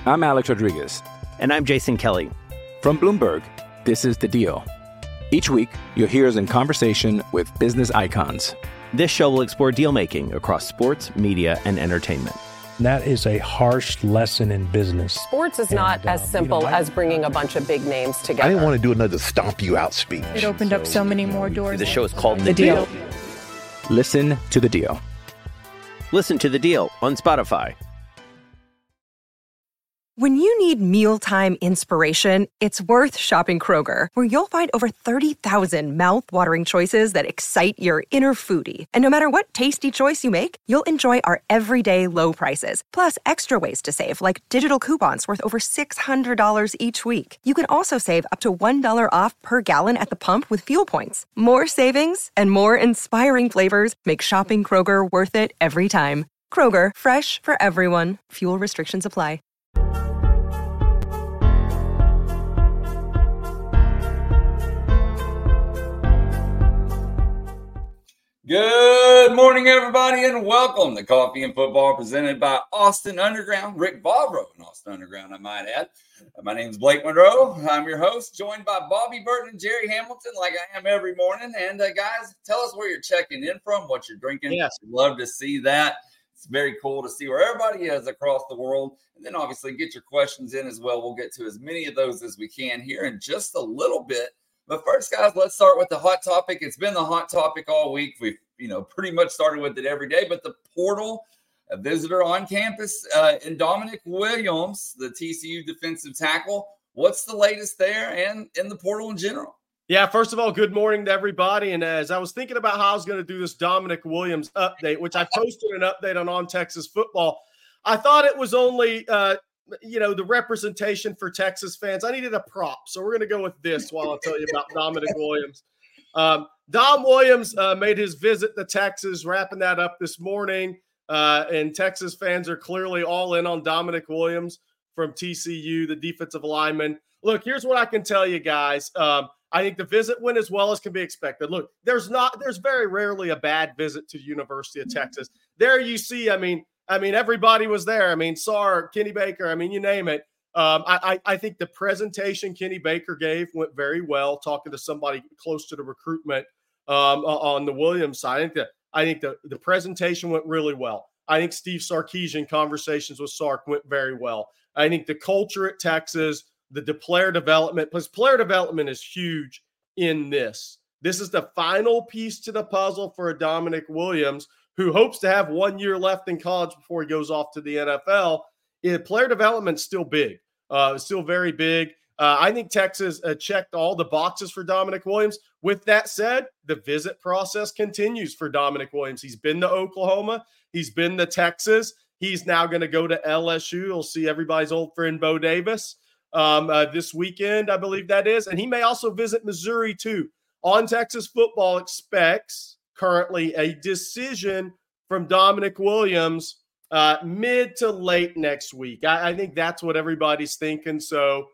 I'm Alex Rodriguez. And I'm Jason Kelly. From Bloomberg, this is The Deal. Each week, you'll hear us in conversation with business icons. This show will explore deal-making across sports, media, and entertainment. That is a harsh lesson in business. Sports is not as simple as bringing a bunch of big names together. I didn't want to do another stomp you out speech. It opened up so many more doors. The show is called The Deal. Listen to The Deal. Listen to The Deal on Spotify. When you need mealtime inspiration, it's worth shopping Kroger, where you'll find over 30,000 mouth-watering choices that excite your inner foodie. And no matter what tasty choice you make, you'll enjoy our everyday low prices, plus extra ways to save, like digital coupons worth over $600 each week. You can also save up to $1 off per gallon at the pump with fuel points. More savings and more inspiring flavors make shopping Kroger worth it every time. Kroger, fresh for everyone. Fuel restrictions apply. Good morning, everybody, and welcome to Coffee and Football, presented by Austin Underground. Rick Vavro and Austin Underground, I might add. My name is Blake Monroe. I'm your host, joined by Bobby Burton and Jerry Hamilton, like I am every morning. And guys, tell us where you're checking in from, what you're drinking. Yes. Love to see that. It's very cool to see where everybody is across the world. And then obviously get your questions in as well. We'll get to as many of those as we can here in just a little bit. But first, guys, let's start with the hot topic. It's been the hot topic all week. We've, pretty much started with it every day. But the portal, a visitor on campus, and Dominic Williams, the TCU defensive tackle. What's the latest there and in the portal in general? Yeah, first of all, good morning to everybody. And as I was thinking about how I was going to do this Dominic Williams update, which I posted an update on Texas Football, I thought it was only the representation for Texas fans. I needed a prop. So we're going to go with this while I'll tell you about Dominic Williams. Dom Williams made his visit to Texas, wrapping that up this morning. And Texas fans are clearly all in on Dominic Williams from TCU, the defensive lineman. Look, here's what I can tell you guys. I think the visit went as well as can be expected. Look, there's very rarely a bad visit to the University of Texas. There you see, I mean, everybody was there. Sark, Kenny Baker, you name it. I think the presentation Kenny Baker gave went very well, talking to somebody close to the recruitment on the Williams side. I think the presentation went really well. I think Steve Sarkisian conversations with Sark went very well. I think the culture at Texas, the player development, plus player development is huge in this. This is the final piece to the puzzle for a Dominic Williams who hopes to have 1 year left in college before he goes off to the NFL. Player development is still big, still very big. I think Texas checked all the boxes for Dominic Williams. With that said, the visit process continues for Dominic Williams. He's been to Oklahoma. He's been to Texas. He's now going to go to LSU. He'll see everybody's old friend Bo Davis this weekend, I believe that is. And he may also visit Missouri too. On Texas Football expects currently a decision from Dominic Williams mid to late next week. I think that's what everybody's thinking. So,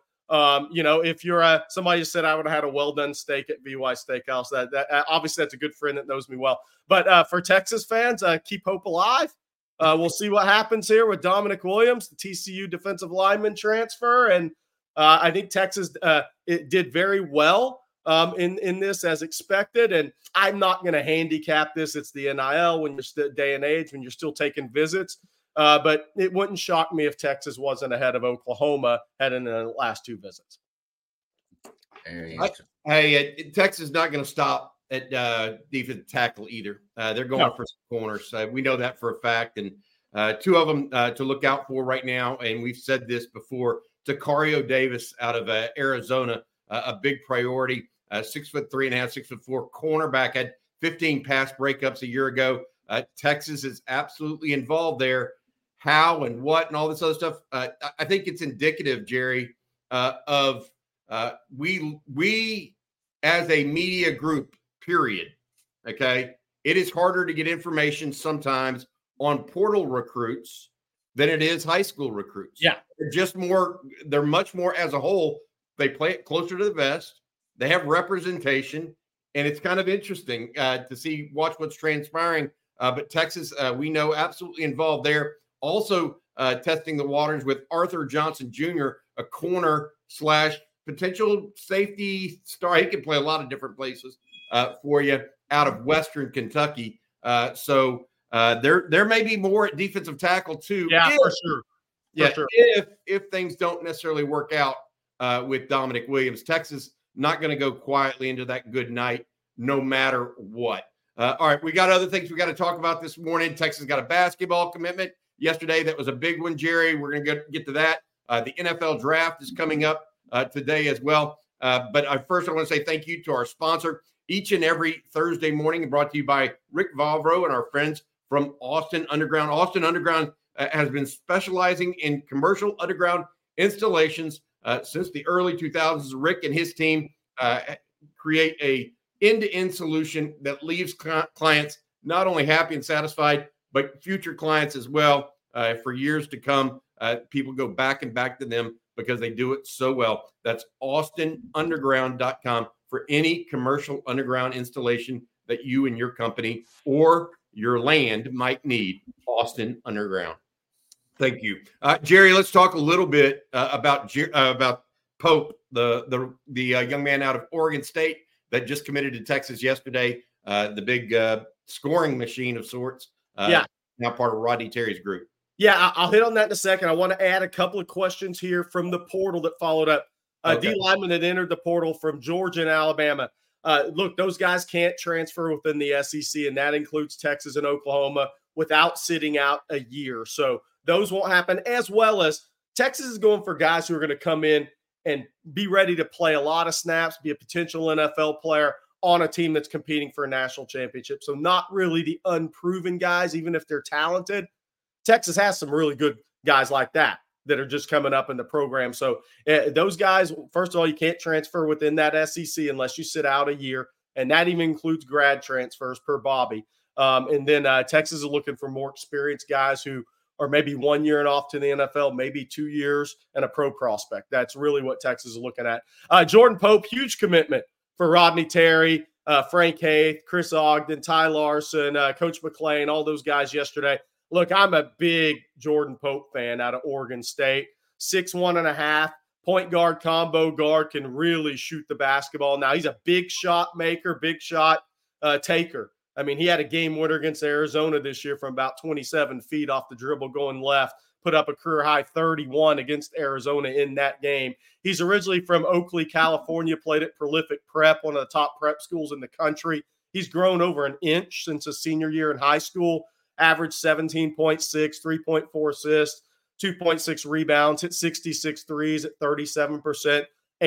if you're somebody said I would have had a well-done steak at VY Steakhouse, that obviously that's a good friend that knows me well. But for Texas fans, keep hope alive. We'll see what happens here with Dominic Williams, the TCU defensive lineman transfer. And I think Texas it did very well in this as expected. And I'm not going to handicap this. It's the NIL when you're still day and age, when you're still taking visits. But it wouldn't shock me if Texas wasn't ahead of Oklahoma heading in the last two visits. Hey, Texas is not going to stop at defensive tackle either. They're going for some corners. We know that for a fact. And two of them to look out for right now. And we've said this before. Tacario Davis out of Arizona, a big priority. 6'3.5", 6'4" cornerback, had 15 pass breakups a year ago. Texas is absolutely involved there. How and what and all this other stuff. I think it's indicative, Jerry, of we as a media group, period. Okay. It is harder to get information sometimes on portal recruits than it is high school recruits. Yeah. They're much more as a whole. They play it closer to the vest. They have representation, and it's kind of interesting to watch what's transpiring. But Texas, we know, absolutely involved there. Also, testing the waters with Arthur Johnson Jr., a corner / potential safety star. He can play a lot of different places for you out of Western Kentucky. So there may be more at defensive tackle too. Yeah, for sure. Yeah, sure. If things don't necessarily work out with Dominic Williams, Texas not going to go quietly into that good night, no matter what. All right, we got other things we got to talk about this morning. Texas got a basketball commitment yesterday. That was a big one, Jerry. We're going to get to that. The NFL draft is coming up today as well. But first, I want to say thank you to our sponsor each and every Thursday morning, brought to you by Rick Valvro and our friends from Austin Underground. Austin Underground has been specializing in commercial underground installations since the early 2000s. Rick and his team create a end-to-end solution that leaves clients not only happy and satisfied, but future clients as well for years to come. People go back and back to them because they do it so well. That's austinunderground.com for any commercial underground installation that you and your company or your land might need. Austin Underground. Thank you. Jerry, let's talk a little bit about Pope, the young man out of Oregon State that just committed to Texas yesterday, the big scoring machine of sorts. Now part of Rodney Terry's group. Yeah, I'll hit on that in a second. I want to add a couple of questions here from the portal that followed up. D lineman that entered the portal from Georgia and Alabama. Look, those guys can't transfer within the SEC, and that includes Texas and Oklahoma, without sitting out a year. So those won't happen, as well as Texas is going for guys who are going to come in and be ready to play a lot of snaps, be a potential NFL player on a team that's competing for a national championship. So not really the unproven guys, even if they're talented. Texas has some really good guys like that are just coming up in the program. So those guys, first of all, you can't transfer within that SEC unless you sit out a year, and that even includes grad transfers per Bobby. And then Texas is looking for more experienced guys who are maybe 1 year and off to the NFL, maybe 2 years, and a pro prospect. That's really what Texas is looking at. Jordan Pope, huge commitment for Rodney Terry, Frank Haith, Chris Ogden, Ty Larson, Coach McClain, all those guys yesterday. Look, I'm a big Jordan Pope fan out of Oregon State. 6'1.5", point guard, combo guard, can really shoot the basketball. Now, he's a big shot maker, big shot taker. I mean, he had a game winner against Arizona this year from about 27 feet off the dribble going left, put up a career-high 31 against Arizona in that game. He's originally from Oakley, California, played at Prolific Prep, one of the top prep schools in the country. He's grown over an inch since his senior year in high school, averaged 17.6, 3.4 assists, 2.6 rebounds, hit 66 threes at 37%,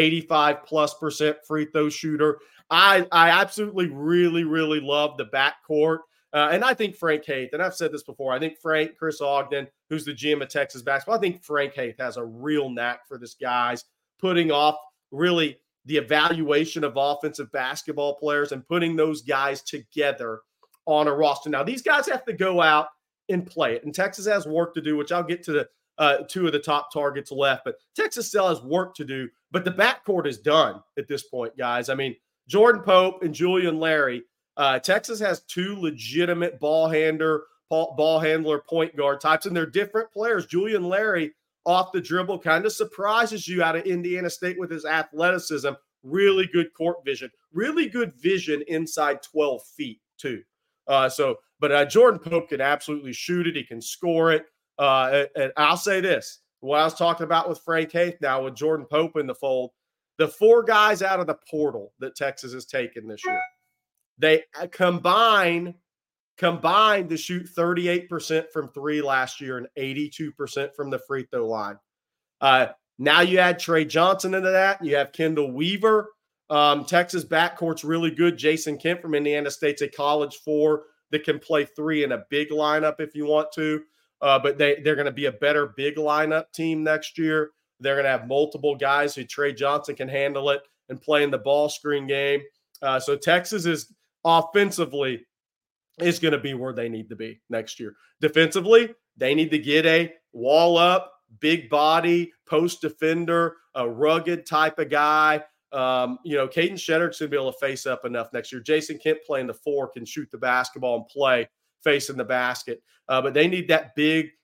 85+% free throw shooter. I absolutely really, really love the backcourt. And I think Frank Haith, and I've said this before, I think Chris Ogden, who's the GM of Texas basketball, I think Frank Haith has a real knack for this guy's putting off really the evaluation of offensive basketball players and putting those guys together on a roster. Now, these guys have to go out and play it, and Texas has work to do, which I'll get to the two of the top targets left, but Texas still has work to do, but the backcourt is done at this point, guys. I mean, Jordan Pope and Julian Larry, Texas has two legitimate ball handler point guard types, and they're different players. Julian Larry, off the dribble, kind of surprises you out of Indiana State with his athleticism, really good court vision, really good vision inside 12 feet too. But Jordan Pope can absolutely shoot it. He can score it. And I'll say this, what I was talking about with Frank Haith, now with Jordan Pope in the fold, the four guys out of the portal that Texas has taken this year, they combined to shoot 38% from three last year and 82% from the free throw line. Now you add Trey Johnson into that. You have Kendall Weaver. Texas backcourt's really good. Jason Kemp from Indiana State's a college four that can play three in a big lineup if you want to. But they're going to be a better big lineup team next year. They're going to have multiple guys who Trey Johnson can handle it and play in the ball screen game. So Texas is offensively is going to be where they need to be next year. Defensively, they need to get a wall up, big body, post defender, a rugged type of guy. Caden Shedrick's going to be able to face up enough next year. Jason Kemp playing the four can shoot the basketball and play facing the basket. But they need that big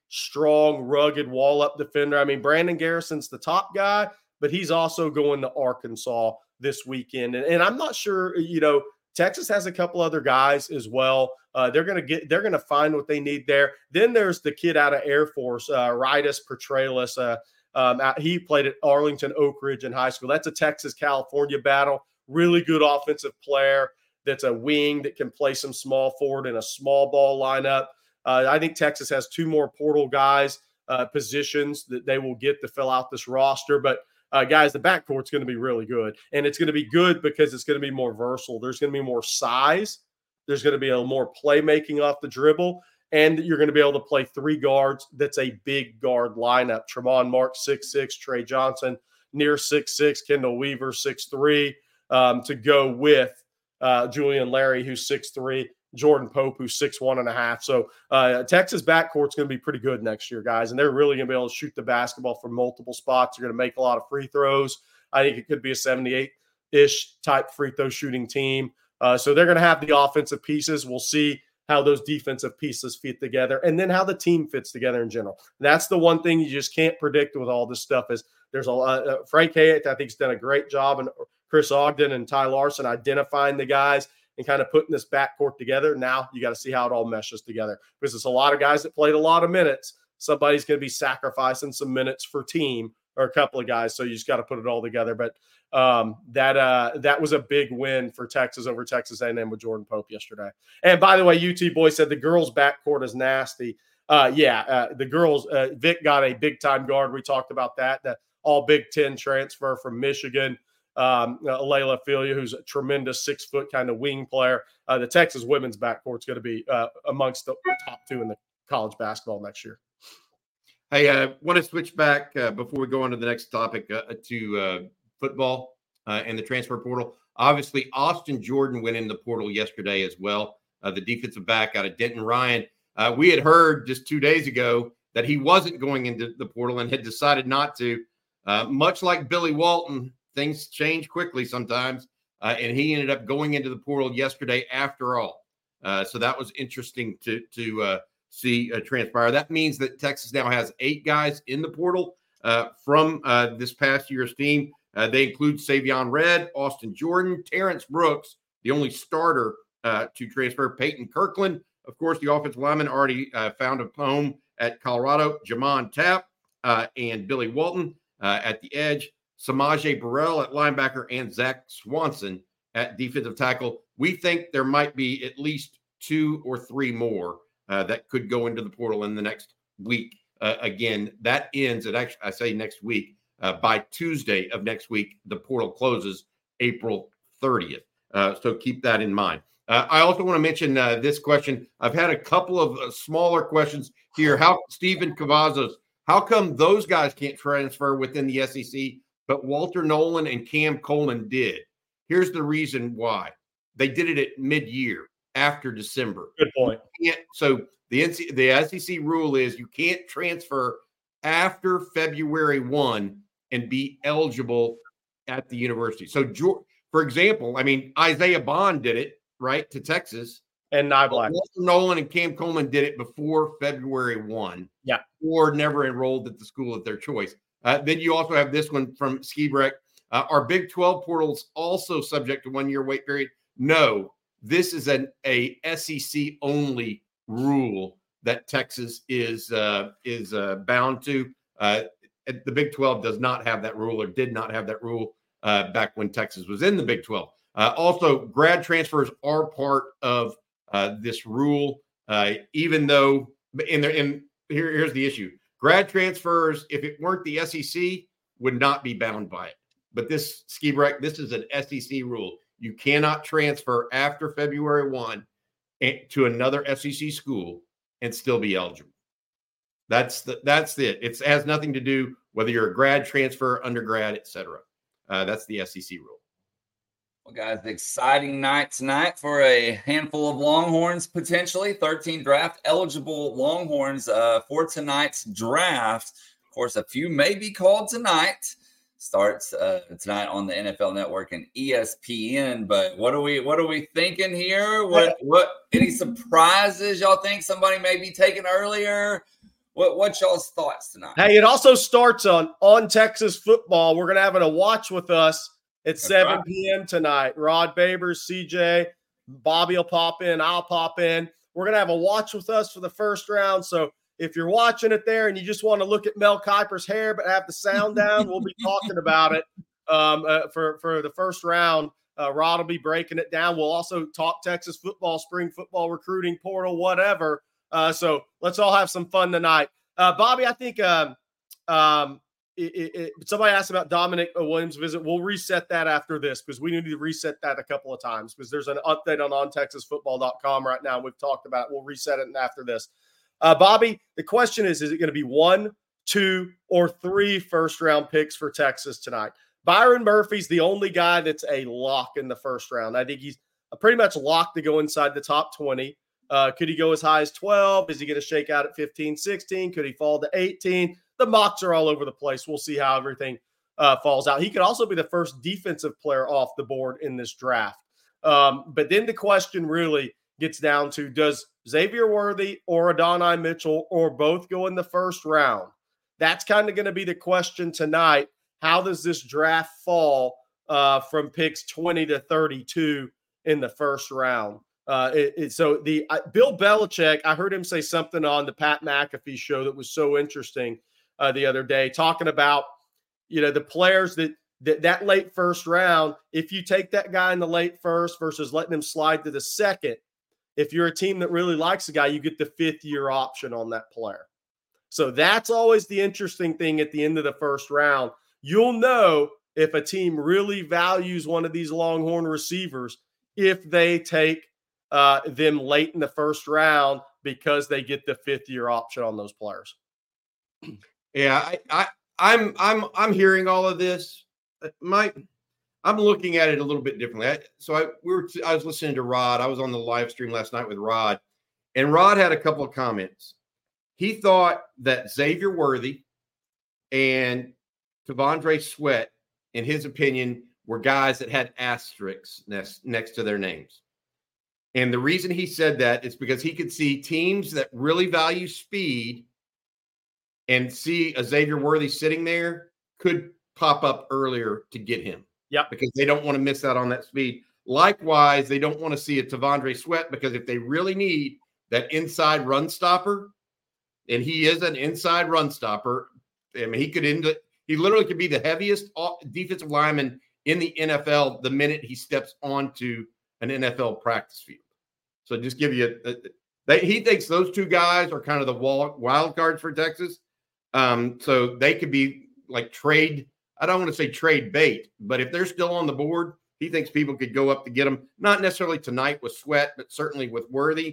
strong, rugged wall-up defender. I mean, Brandon Garrison's the top guy, but he's also going to Arkansas this weekend. And I'm not sure, Texas has a couple other guys as well. They're going to find what they need there. Then there's the kid out of Air Force, Rydas Petraeus. He played at Arlington Oak Ridge in high school. That's a Texas-California battle. Really good offensive player that's a wing that can play some small forward in a small ball lineup. I think Texas has 2 more portal guys, positions that they will get to fill out this roster. But, guys, the backcourt's going to be really good. And it's going to be good because it's going to be more versatile. There's going to be more size. There's going to be a more playmaking off the dribble. And you're going to be able to play 3 guards. That's a big guard lineup. Tremont Mark, 6'6", Trey Johnson, near 6'6", Kendall Weaver, 6'3", to go with Julian Larry, who's 6'3", Jordan Pope, who's 6'1.5". So Texas backcourt's going to be pretty good next year, guys. And they're really going to be able to shoot the basketball from multiple spots. They're going to make a lot of free throws. I think it could be a 78-ish type free throw shooting team. So they're going to have the offensive pieces. We'll see how those defensive pieces fit together, and then how the team fits together in general. That's the one thing you just can't predict with all this stuff is there's Frank Hayek, I think, has done a great job, and Chris Ogden and Ty Larson identifying the guys and kind of putting this backcourt together. Now you got to see how it all meshes together because there's a lot of guys that played a lot of minutes. Somebody's going to be sacrificing some minutes for team or a couple of guys. So you just got to put it all together. But that was a big win for Texas over Texas A&M with Jordan Pope yesterday. And by the way, UT boy said the girls' backcourt is nasty. The girls, Vic got a big-time guard. We talked about that. The all Big Ten transfer from Michigan, Layla Filia, who's a tremendous 6-foot kind of wing player. The Texas women's backcourt is going to be amongst the top 2 in the college basketball next year. Hey, I want to switch back before we go on to the next topic to football and the transfer portal. Obviously, Austin Jordan went in the portal yesterday as well, the defensive back out of Denton Ryan. We had heard just 2 days ago that he wasn't going into the portal and had decided not to. Much like Billy Walton, things change quickly sometimes, and he ended up going into the portal yesterday after all. So that was interesting to see transpire. That means that Texas now has 8 guys in the portal from this past year's team. They include Savion Red, Austin Jordan, Terrence Brooks, the only starter to transfer, Peyton Kirkland. Of course, the offensive lineman already found a home at Colorado, Jamon Tapp and Billy Walton at the edge, Samaje Burrell at linebacker, and Zach Swanson at defensive tackle. We think there might be at least 2 or 3 more that could go into the portal in the next week. Again, that ends at actually, I say next week. By Tuesday of next week, the portal closes April 30th. So keep that in mind. I also want to mention this question. I've had a couple of smaller questions here. Stephen Cavazos, how come those guys can't transfer within the SEC, but Walter Nolan and Cam Coleman did? Here's the reason why. They did it at mid-year after December. Good point. So the SEC rule is you can't transfer after February 1 and be eligible at the university. So, for example, I mean, Isaiah Bond did it, right, to Texas. And Walter Nolan and Cam Coleman did it before February 1. Yeah. Or never enrolled at the school of their choice. Then you also have this one from Skibrek. Are Big 12 portals also subject to 1-year wait period? No. This is a SEC-only rule that Texas is bound to. The Big 12 does not have that rule, or did not have that rule back when Texas was in the Big 12. Also, grad transfers are part of this rule, even though here's the issue. Grad transfers, if it weren't the SEC, would not be bound by it. But this is an SEC rule. You cannot transfer after February 1 to another SEC school and still be eligible. That's it. It has nothing to do whether you're a grad, transfer, undergrad, etc. That's the SEC rule. Well, guys, exciting night tonight for a handful of Longhorns, potentially 13 draft eligible Longhorns for tonight's draft. Of course, a few may be called tonight. Starts tonight on the NFL Network and ESPN. But what are we thinking here? What any surprises y'all think somebody may be taking earlier? What's y'all's thoughts tonight? Hey, it also starts on Texas football. We're going to have a watch with us at 7 p.m. tonight. Rod Babers, CJ, Bobby will pop in. I'll pop in. We're going to have a watch with us for the first round. So if you're watching it there and you just want to look at Mel Kiper's hair but have the sound down, we'll be talking about it for the first round. Rod will be breaking it down. We'll also talk Texas football, spring football, recruiting portal, whatever. So let's all have some fun tonight. Bobby, I think somebody asked about Dominic Williams' visit. We'll reset that after this because we need to reset that a couple of times because there's an update on ontexasfootball.com right now. We've talked about it. We'll reset it after this. Bobby, the question is it going to be 1, 2, or 3 first-round picks for Texas tonight? Byron Murphy's the only guy that's a lock in the first round. I think he's pretty much locked to go inside the top 20. Could he go as high as 12? Is he going to shake out at 15, 16? Could he fall to 18? The mocks are all over the place. We'll see how everything falls out. He could also be the first defensive player off the board in this draft. But then the question really gets down to, does Xavier Worthy or Adonai Mitchell or both go in the first round? That's kind of going to be the question tonight. How does this draft fall from picks 20 to 32 in the first round? So Bill Belichick, I heard him say something on the Pat McAfee show that was so interesting the other day, talking about, the players that late first round. If you take that guy in the late first versus letting him slide to the second, if you're a team that really likes a guy, you get the 5th-year option on that player. So that's always the interesting thing at the end of the first round. You'll know if a team really values one of these Longhorn receivers if they take them late in the first round because they get the 5th-year option on those players. Yeah, I'm hearing all of this. I'm looking at it a little bit differently. I was listening to Rod. I was on the live stream last night with Rod, and Rod had a couple of comments. He thought that Xavier Worthy and T'Vondre Sweat, in his opinion, were guys that had asterisks next to their names. And the reason he said that is because he could see teams that really value speed and see a Xavier Worthy sitting there could pop up earlier to get him. Yeah, because they don't want to miss out on that speed. Likewise, they don't want to see a T'Vondre Sweat because if they really need that inside run stopper, and he is an inside run stopper, I mean, he literally could be the heaviest defensive lineman in the NFL the minute he steps onto an NFL practice field. So just give you he thinks those two guys are kind of the wild cards for Texas. So they could be like trade. I don't want to say trade bait, but if they're still on the board, he thinks people could go up to get them. Not necessarily tonight with Sweat, but certainly with Worthy.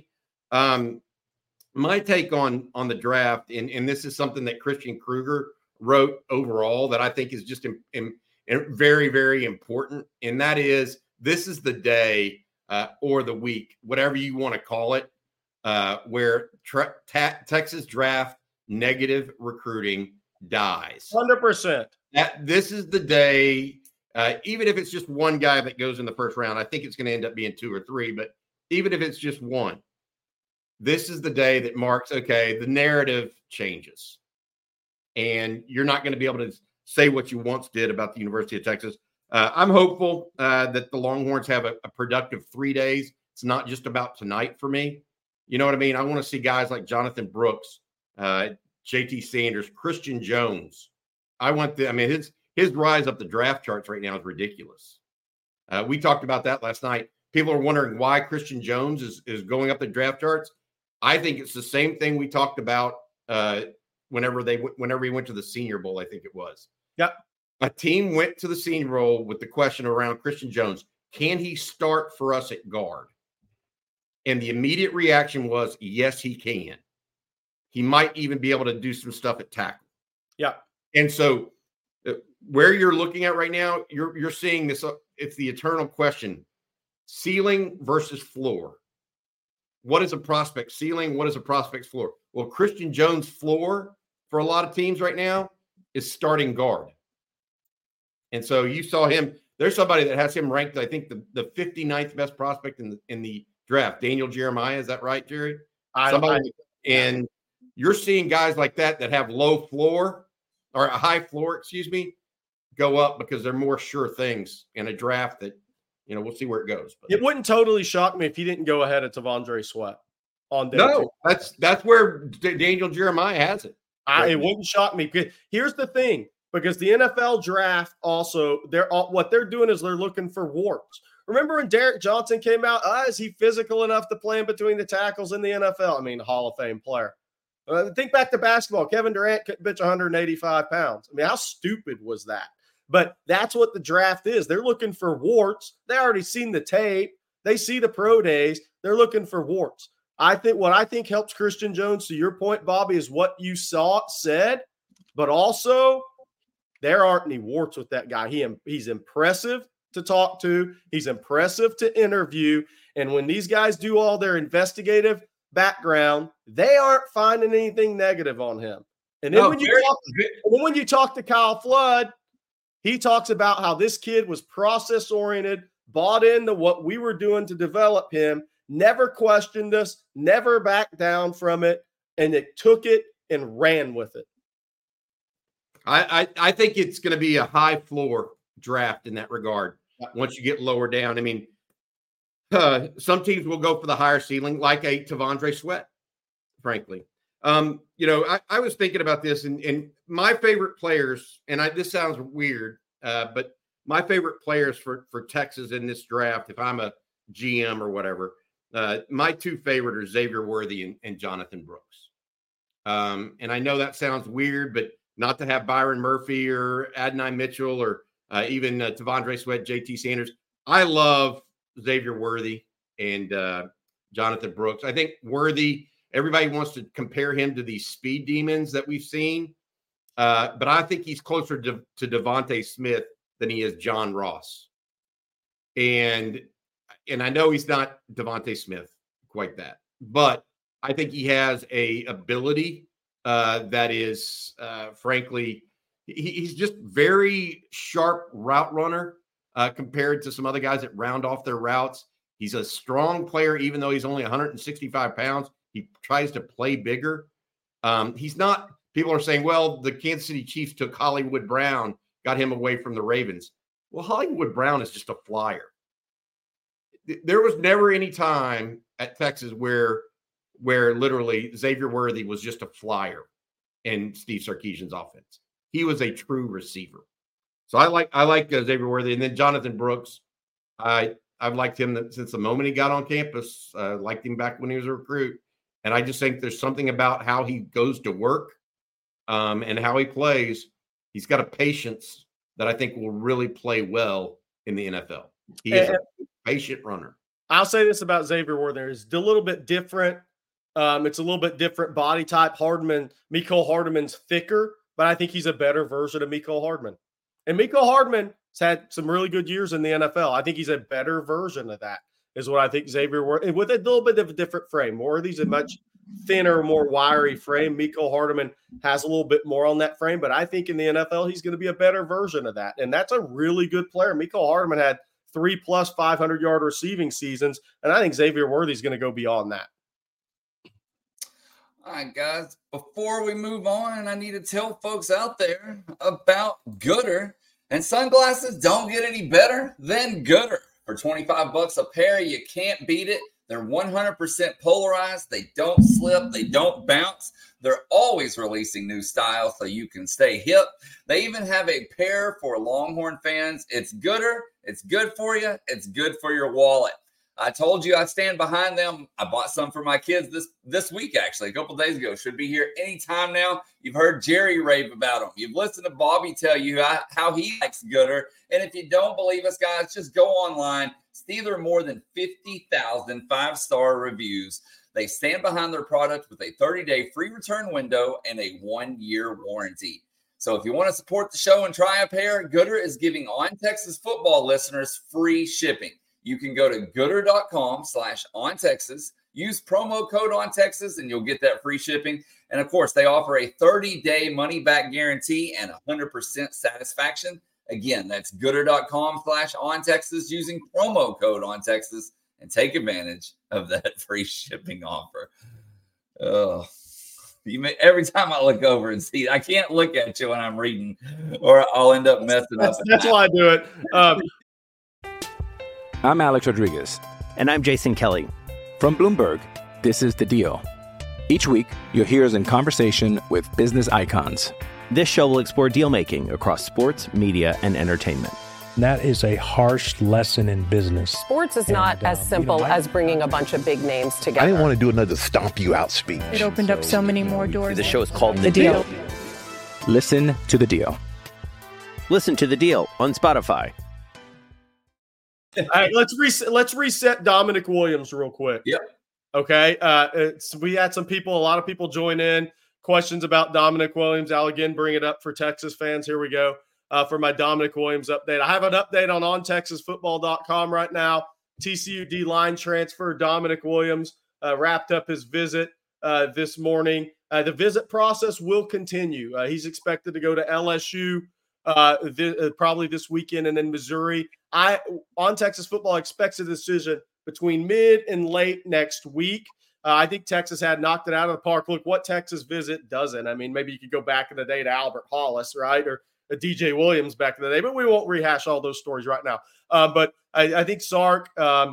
My take on the draft, and this is something that Christian Kruger wrote overall that I think is just very, very important. And that is, this is the day or the week, whatever you want to call it, where Texas draft negative recruiting dies. 100%. This is the day, even if it's just one guy that goes in the first round, I think it's going to end up being 2 or 3, but even if it's just one, this is the day that marks, okay, the narrative changes. And you're not going to be able to say what you once did about the University of Texas. I'm hopeful that the Longhorns have a productive 3 days. It's not just about tonight for me. You know what I mean? I want to see guys like Jonathan Brooks, JT Sanders, Christian Jones. His rise up the draft charts right now is ridiculous. We talked about that last night. People are wondering why Christian Jones is going up the draft charts. I think it's the same thing we talked about whenever he went to the Senior Bowl, I think it was. Yep. A team went to the Senior Bowl with the question around Christian Jones. Can he start for us at guard? And the immediate reaction was, yes, he can. He might even be able to do some stuff at tackle. Yeah. And so where you're looking at right now, you're seeing this. It's the eternal question: ceiling versus floor. What is a prospect ceiling? What is a prospect's floor? Well, Christian Jones' floor for a lot of teams right now is starting guard. And so you saw him. There's somebody that has him ranked, I think, the 59th best prospect in the draft. Daniel Jeremiah, is that right, Jerry? And you're seeing guys like that have low floor or a high floor, go up because they're more sure things in a draft that, we'll see where it goes. But it wouldn't totally shock me if he didn't go ahead of T'Vondre Sweat on day No, two. that's where Daniel Jeremiah has it. It wouldn't shock me. Here's the thing, because the NFL draft also, what they're doing is they're looking for warts. Remember when Derek Johnson came out? Is he physical enough to play in between the tackles in the NFL? I mean, Hall of Fame player. Think back to basketball. Kevin Durant could bench 185 pounds. I mean, how stupid was that? But that's what the draft is. They're looking for warts. They already seen the tape. They see the pro days. They're looking for warts. What I think helps Christian Jones, to your point, Bobby, is what you said, but also there aren't any warts with that guy. He's impressive to talk to. He's impressive to interview. And when these guys do all their investigative background, they aren't finding anything negative on him. And then when you talk to Kyle Flood, he talks about how this kid was process-oriented, bought into what we were doing to develop him, never questioned us, never backed down from it, and it took it and ran with it. I think it's going to be a high floor draft in that regard. Once you get lower down, I mean, some teams will go for the higher ceiling, like a T'Vondre Sweat, frankly. I was thinking about this, and my favorite players, and this sounds weird, but my favorite players for Texas in this draft, if I'm a GM or whatever, my two favorite are Xavier Worthy and Jonathan Brooks. And I know that sounds weird, but not to have Byron Murphy or Adonai Mitchell or even T'Vondre Sweat, JT Sanders. I love Xavier Worthy and Jonathan Brooks. I think Worthy, everybody wants to compare him to these speed demons that we've seen. But I think he's closer to Devontae Smith than he is John Ross. And I know he's not Devontae Smith quite that, but I think he has a ability that is, frankly, he's just very sharp route runner compared to some other guys that round off their routes. He's a strong player, even though he's only 165 pounds. He tries to play bigger. He's not, people are saying, well, the Kansas City Chiefs took Hollywood Brown, got him away from the Ravens. Well, Hollywood Brown is just a flyer. There was never any time at Texas where literally Xavier Worthy was just a flyer in Steve Sarkisian's offense. He was a true receiver. So I like Xavier Worthy. And then Jonathan Brooks, I've liked him since the moment he got on campus. Liked him back when he was a recruit. And I just think there's something about how he goes to work and how he plays. He's got a patience that I think will really play well in the NFL. He is a patient runner. I'll say this about Xavier Worthy. It's a little bit different. It's a little bit different body type. Mecole Hardman's thicker, but I think he's a better version of Mecole Hardman. And Mecole Hardman has had some really good years in the NFL. I think he's a better version of that, is what I think Xavier Worthy, with a little bit of a different frame. Worthy's a much thinner, more wiry frame. Mecole Hardman has a little bit more on that frame, but I think in the NFL, he's going to be a better version of that. And that's a really good player. Mecole Hardman had 3+ 500-yard receiving seasons, and I think Xavier Worthy is going to go beyond that. All right, guys, before we move on, I need to tell folks out there about Gooder. And sunglasses don't get any better than Gooder. For $25 a pair, you can't beat it. They're 100% polarized. They don't slip. They don't bounce. They're always releasing new styles so you can stay hip. They even have a pair for Longhorn fans. It's Gooder. It's good for you. It's good for your wallet. I told you I stand behind them. I bought some for my kids this week, actually, a couple days ago. Should be here anytime now. You've heard Jerry rave about them. You've listened to Bobby tell you how he likes Gooder. And if you don't believe us, guys, just go online. See their more than 50,000 5-star reviews. They stand behind their product with a 30-day free return window and a 1-year warranty. So if you want to support the show and try a pair, Gooder is giving On Texas football listeners free shipping. You can go to gooder.com/OnTexas, use promo code OnTexas, and you'll get that free shipping. And, of course, they offer a 30-day money-back guarantee and 100% satisfaction. Again, that's gooder.com/OnTexas using promo code OnTexas and take advantage of that free shipping offer. Oh, Every time I look over and see, I can't look at you when I'm reading, or I'll end up messing up. That's why I do it. I'm Alex Rodriguez. And I'm Jason Kelly. From Bloomberg, this is The Deal. Each week, you'll hear us in conversation with business icons. This show will explore deal-making across sports, media, and entertainment. That is a harsh lesson in business. Sports is not as simple as bringing a bunch of big names together. I didn't want to do another stomp you out speech. It opened up so many more doors. The show is called The Deal. Listen to The Deal. Listen to The Deal on Spotify. All right, let's reset Dominic Williams real quick. Yep. Okay. We had a lot of people join in. Questions about Dominic Williams. I'll again bring it up for Texas fans. Here we go. For my Dominic Williams update. I have an update on ontexasfootball.com right now. TCU D line transfer Dominic Williams wrapped up his visit this morning. The visit process will continue. He's expected to go to LSU probably this weekend and then Missouri. On Texas Football expects a decision between mid and late next week. I think Texas had knocked it out of the park. Look, what Texas visit doesn't? I mean, maybe you could go back in the day to Albert Hollis, right? Or DJ Williams back in the day, but we won't rehash all those stories right now. But I think Sark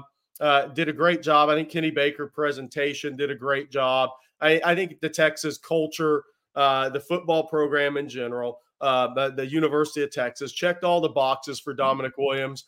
did a great job. I think Kenny Baker presentation did a great job. I think the Texas culture, the football program in general, the University of Texas checked all the boxes for Dominic Williams.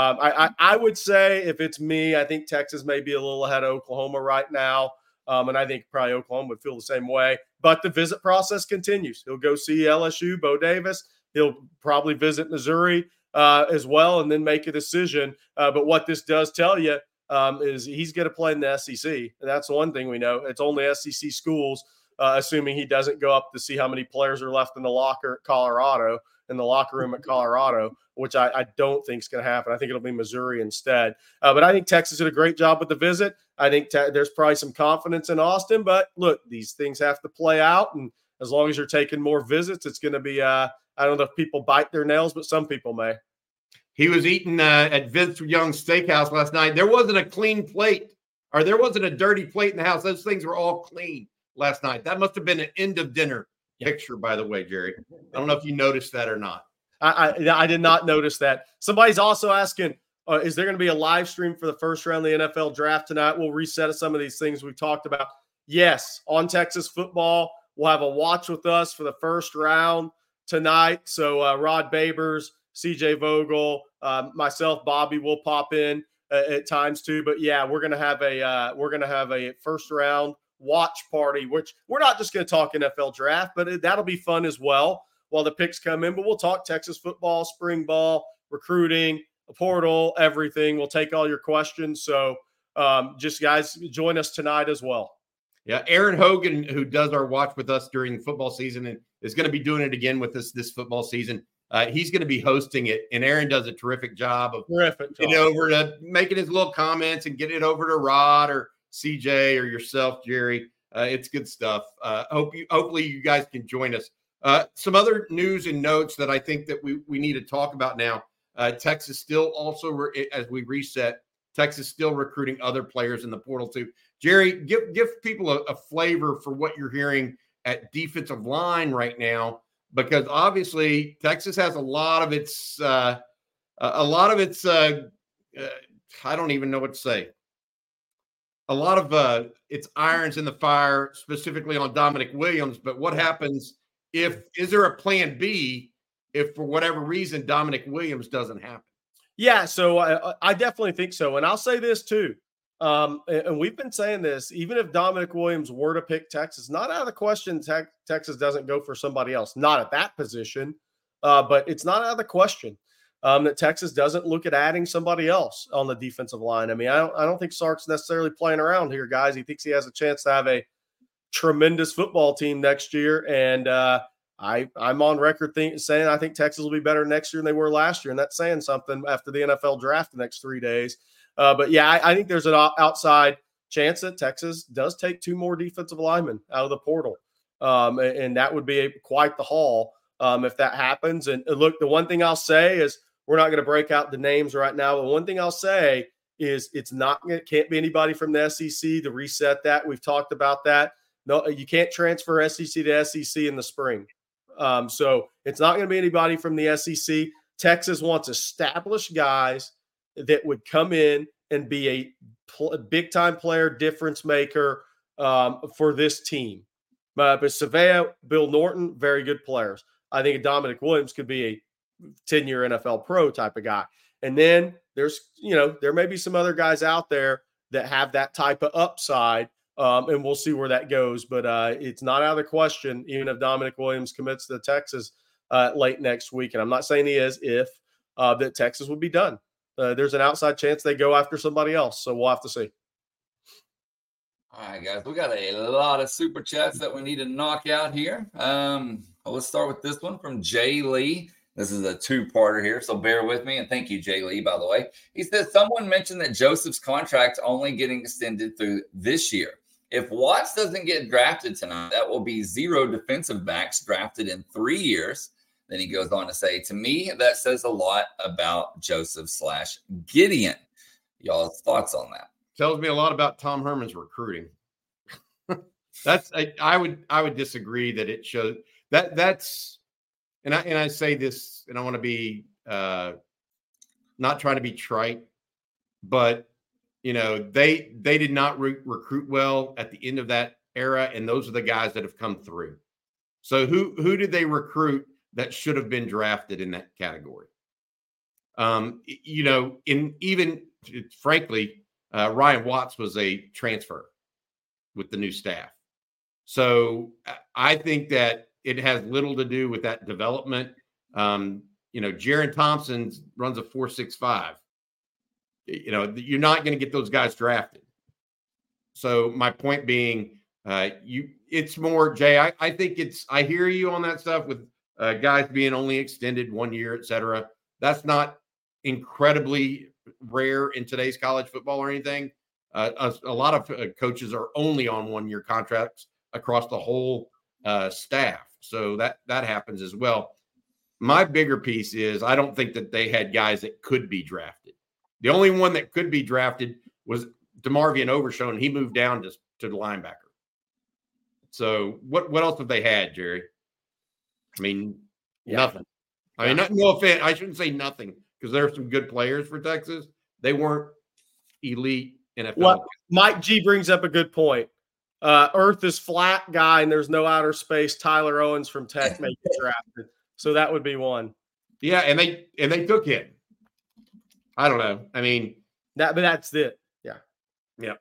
I would say if it's me, I think Texas may be a little ahead of Oklahoma right now. And I think probably Oklahoma would feel the same way. But the visit process continues. He'll go see LSU, Bo Davis. He'll probably visit Missouri as well and then make a decision. But what this does tell you is he's going to play in the SEC. And that's the one thing we know. It's only SEC schools, assuming he doesn't go up to see how many players are left in the locker at Colorado, in the locker room at Colorado, which I don't think is going to happen. I think it'll be Missouri instead. But I think Texas did a great job with the visit. I think there's probably some confidence in Austin. But, look, these things have to play out. And as long as you're taking more visits, it's going to be I don't know if people bite their nails, but some people may. He was eating at Vince Young's Steakhouse last night. There wasn't a clean plate, or there wasn't a dirty plate in the house. Those things were all clean last night. That must have been an end of dinner picture, by the way, Jerry. I don't know if you noticed that or not. I did not notice that. Somebody's also asking, is there going to be a live stream for the first round of the NFL draft tonight? We'll reset some of these things we've talked about. Yes, on Texas Football, we'll have a watch with us for the first round tonight. So Rod Babers, CJ Vogel, myself, Bobby will pop in at times too. But yeah, we're gonna have a first round watch party, which we're not just gonna talk NFL draft, but that'll be fun as well while the picks come in. But we'll talk Texas football, spring ball, recruiting, portal, everything. We'll take all your questions. So just guys, join us tonight as well. Yeah, Aaron Hogan, who does our watch with us during football season and is going to be doing it again with us this football season. He's going to be hosting it, and Aaron does a terrific job of getting over to making his little comments and getting it over to Rod or CJ or yourself, Jerry. It's good stuff. Hopefully you guys can join us. Some other news and notes that I think that we need to talk about now. Texas still also, as we reset, Texas still recruiting other players in the portal too. Jerry, give people a flavor for what you're hearing at defensive line right now, because obviously Texas has a lot of its I don't even know what to say. A lot of its irons in the fire, specifically on Dominic Williams. But what happens is there a plan B if for whatever reason Dominic Williams doesn't happen? Yeah, so I definitely think so. And I'll say this too. And we've been saying this, even if Dominic Williams were to pick Texas, not out of the question Texas doesn't go for somebody else, not at that position, but it's not out of the question that Texas doesn't look at adding somebody else on the defensive line. I mean, I don't think Sark's necessarily playing around here, guys. He thinks he has a chance to have a tremendous football team next year. And I'm on record saying I think Texas will be better next year than they were last year. And that's saying something after the NFL draft the next 3 days. But yeah, I think there's an outside chance that Texas does take 2 more defensive linemen out of the portal. And that would be quite the haul if that happens. And look, the one thing I'll say is we're not going to break out the names right now. But one thing I'll say is it can't be anybody from the SEC to reset that. We've talked about that. No, you can't transfer SEC to SEC in the spring. So it's not going to be anybody from the SEC. Texas wants established guys that would come in and be a big-time player, difference maker for this team. But Savea, Bill Norton, very good players. I think Dominic Williams could be a 10-year NFL pro type of guy. And then there may be some other guys out there that have that type of upside, and we'll see where that goes. But it's not out of the question, even if Dominic Williams commits to Texas late next week. And I'm not saying he is, that Texas would be done. There's an outside chance they go after somebody else. So we'll have to see. All right, guys, we got a lot of super chats that we need to knock out here. Let's start with this one from Jay Lee. This is a two-parter here, so bear with me. And thank you, Jay Lee, by the way. He says, someone mentioned that Joseph's contract only getting extended through this year. If Watts doesn't get drafted tonight, that will be 0 defensive backs drafted in 3 years. Then he goes on to say, to me, that says a lot about Joseph/Gideon. Y'all's thoughts on that? Tells me a lot about Tom Herman's recruiting. I would disagree that it shows that's and I say this, and I want to be not trying to be trite, but they did not recruit well at the end of that era, and those are the guys that have come through. So who did they recruit that should have been drafted in that category? Frankly, Ryan Watts was a transfer with the new staff. So I think that it has little to do with that development. Jaron Thompson runs a 4.65. You're not going to get those guys drafted. So my point being, it's more, Jay, I think I hear you on that stuff with guys being only extended 1 year, et cetera. That's not incredibly rare in today's college football or anything. A lot of coaches are only on 1 year contracts across the whole staff. So that happens as well. My bigger piece is I don't think that they had guys that could be drafted. The only one that could be drafted was DeMarvion Overshown. He moved down to the linebacker. So what else have they had, Jerry? I mean, nothing. I mean, no offense. I shouldn't say nothing because there are some good players for Texas. They weren't elite NFL. Well, Mike G brings up a good point. Earth is flat guy, and there's no outer space. Tyler Owens from Tech may get drafted, so that would be one. Yeah, and they took him. I don't know. I mean, but that's it. Yeah.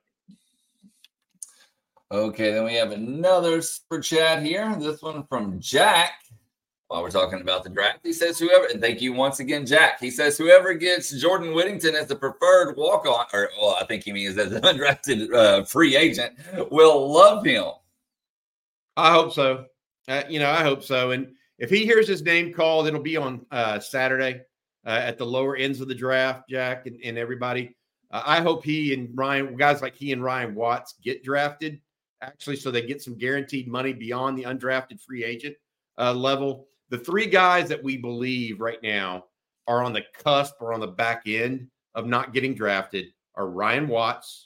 Okay, then we have another super chat here. This one from Jack. While we're talking about the draft, he says and thank you once again, Jack. He says whoever gets Jordan Whittington as the preferred walk-on, I think he means as an undrafted free agent, will love him. I hope so. I hope so. And if he hears his name called, it'll be on Saturday at the lower ends of the draft, Jack and everybody. I hope guys like he and Ryan Watts get drafted, actually, so they get some guaranteed money beyond the undrafted free agent level. The three guys that we believe right now are on the cusp or on the back end of not getting drafted are Ryan Watts,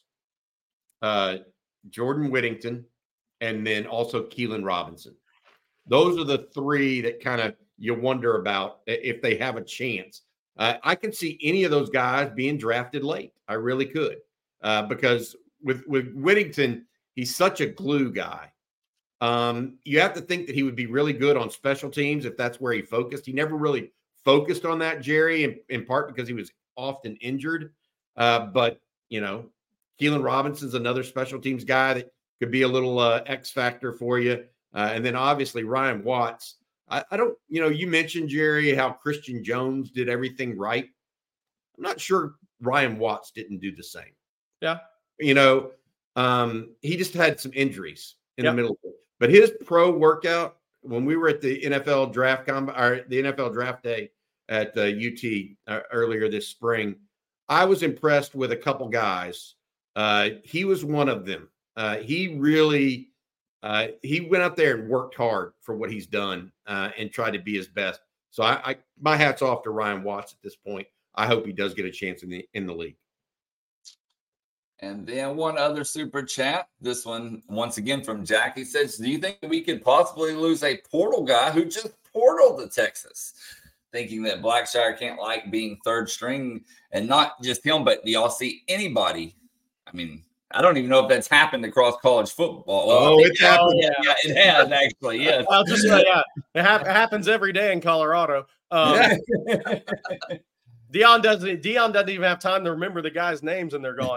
Jordan Whittington, and then also Keelan Robinson. Those are the three that kind of you wonder about if they have a chance. I can see any of those guys being drafted late. I really could, because with Whittington, he's such a glue guy. You have to think that he would be really good on special teams if that's where he focused. He never really focused on that, Jerry, in part because he was often injured. But Keelan Robinson's another special teams guy that could be a little X factor for you. And then obviously Ryan Watts. I don't, you mentioned, Jerry, how Christian Jones did everything right. I'm not sure Ryan Watts didn't do the same. Yeah. He just had some injuries in the middle of it. But his pro workout, when we were at the NFL draft the NFL draft day at the UT earlier this spring, I was impressed with a couple guys. He was one of them. He really he went out there and worked hard for what he's done and tried to be his best. So my hat's off to Ryan Watts at this point. I hope he does get a chance in the league. And then one other super chat. This one, once again, from Jackie says, do you think we could possibly lose a portal guy who just portaled to Texas? Thinking that Blackshire can't like being third string, and not just him, but do y'all see anybody? I mean, I don't even know if that's happened across college football. Oh, it's happened. Yeah, it has actually. Yes. I'll just say, it happens every day in Colorado. Dion doesn't even have time to remember the guys' names, and they're gone.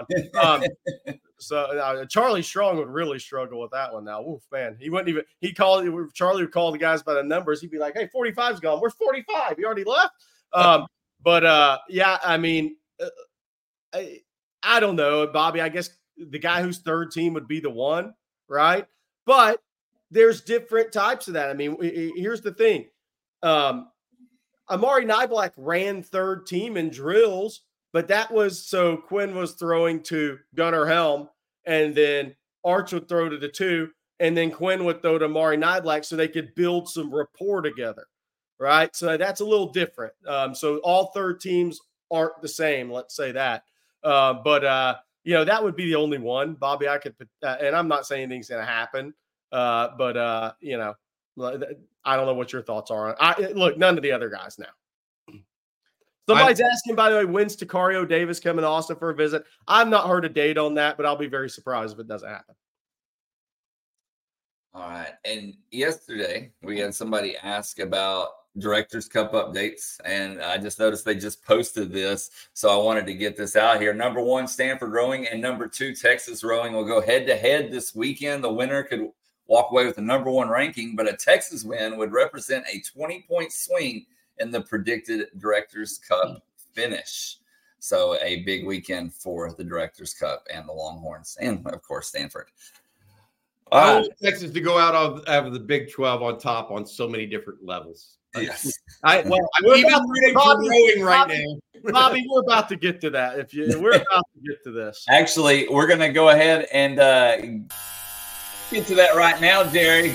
So Charlie Strong would really struggle with that one. Now, oof, man, he wouldn't even. Charlie would call the guys by the numbers. He'd be like, "Hey, 45's gone. Where's 45? He already left." Yeah, I mean, I don't know, Bobby. I guess the guy who's third team would be the one, right? But there's different types of that. I mean, here's the thing. Amari Niblack ran third team in drills, but that was so Quinn was throwing to Gunnar Helm, and then Arch would throw to the 2, and then Quinn would throw to Amari Niblack so they could build some rapport together, right? So that's a little different. So all third teams aren't the same, let's say that. That would be the only one, Bobby. I could, and I'm not saying anything's going to happen, I don't know what your thoughts are on. Look, none of the other guys now. Somebody's asking, by the way, when's Tacario Davis coming to Austin for a visit? I've not heard a date on that, but I'll be very surprised if it doesn't happen. All right. And yesterday we had somebody ask about Directors Cup updates, and I just noticed they just posted this, so I wanted to get this out here. Number 1, Stanford Rowing, and number 2, Texas Rowing will go head-to-head this weekend. The winner could walk away with the number 1 ranking, but a Texas win would represent a 20-point swing in the predicted Directors Cup finish. So a big weekend for the Directors Cup and the Longhorns, and of course Stanford. I want Texas to go out of the Big 12 on top on so many different levels. Yes. I'm even rooting for Rowing right now. Bobby, we're about to get to that. We're about to get to this. Actually, we're going to go ahead and get to that right now, Jerry.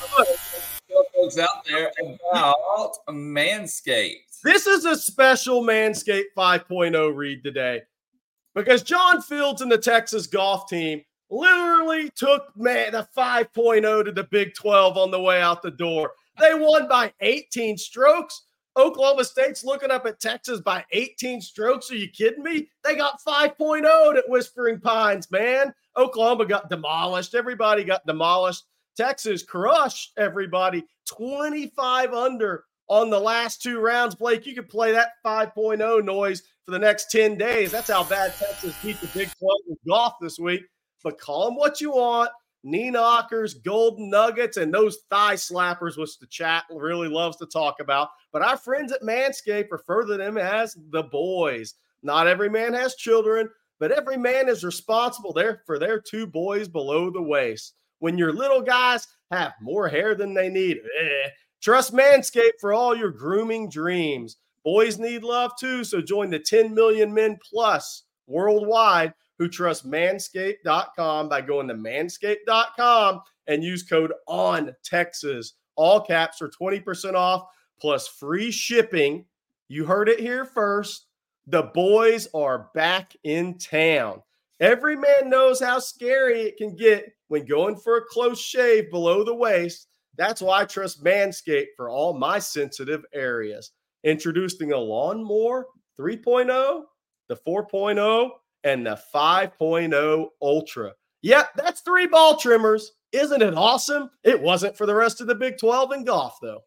Folks out there about Manscaped. This is a special Manscaped 5.0 read today, because John Fields and the Texas golf team literally took the 5.0 to the Big 12 on the way out the door. They won by 18 strokes. Oklahoma State's looking up at Texas by 18 strokes. Are you kidding me? They got 5.0 at Whispering Pines, man. Oklahoma got demolished. Everybody got demolished. Texas crushed everybody. 25 under on the last 2 rounds. Blake, you could play that 5.0 noise for the next 10 days. That's how bad Texas beat the Big 12 in golf this week. But call them what you want. Knee knockers, golden nuggets, and those thigh slappers, which the chat really loves to talk about. But our friends at Manscaped refer to them as the boys. Not every man has children, but every man is responsible for their 2 boys below the waist. When your little guys have more hair than they need, trust Manscaped for all your grooming dreams. Boys need love too, so join the 10 million men plus worldwide who trust Manscaped.com by going to Manscaped.com and use code ONTEXAS, all caps, for 20% off plus free shipping. You heard it here first. The boys are back in town. Every man knows how scary it can get when going for a close shave below the waist. That's why I trust Manscaped for all my sensitive areas. Introducing a Lawnmower 3.0, the 4.0, and the 5.0 Ultra. Yep, that's 3 ball trimmers. Isn't it awesome? It wasn't for the rest of the Big 12 in golf, though.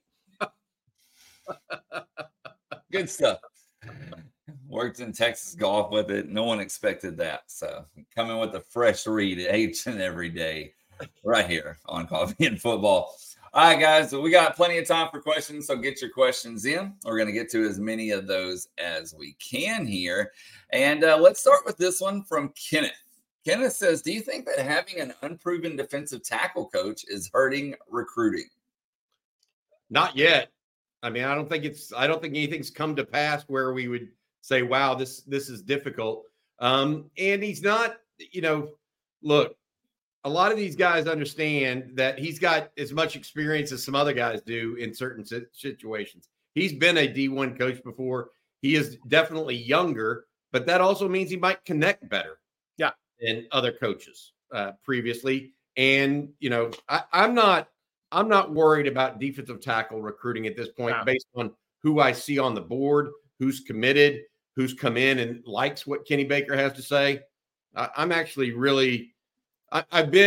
Good stuff. Worked in Texas golf with it. No one expected that. So coming with a fresh read each and every day right here on Coffee and Football. All right, guys, so we got plenty of time for questions, so get your questions in. We're going to get to as many of those as we can here. And let's start with this one from Kenneth. Kenneth says, do you think that having an unproven defensive tackle coach is hurting recruiting? Not yet. I mean, I don't think anything's come to pass where we would say, wow, this is difficult. And he's not, look, a lot of these guys understand that he's got as much experience as some other guys do in certain situations. He's been a D1 coach before. He is definitely younger, but that also means he might connect better. Yeah. than other coaches previously. And, I'm not worried about defensive tackle recruiting at this point based on who I see on the board, who's committed, who's come in and likes what Kenny Baker has to say. I'm actually really I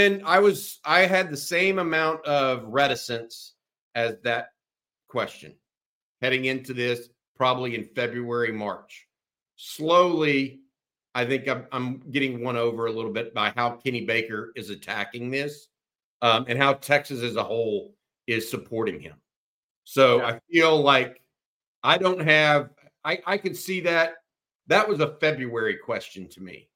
had the same amount of reticence as that question heading into this, probably in February, March. Slowly, I think I'm getting won over a little bit by how Kenny Baker is attacking this and how Texas as a whole is supporting him. So I feel like I could see that. That was a February question to me.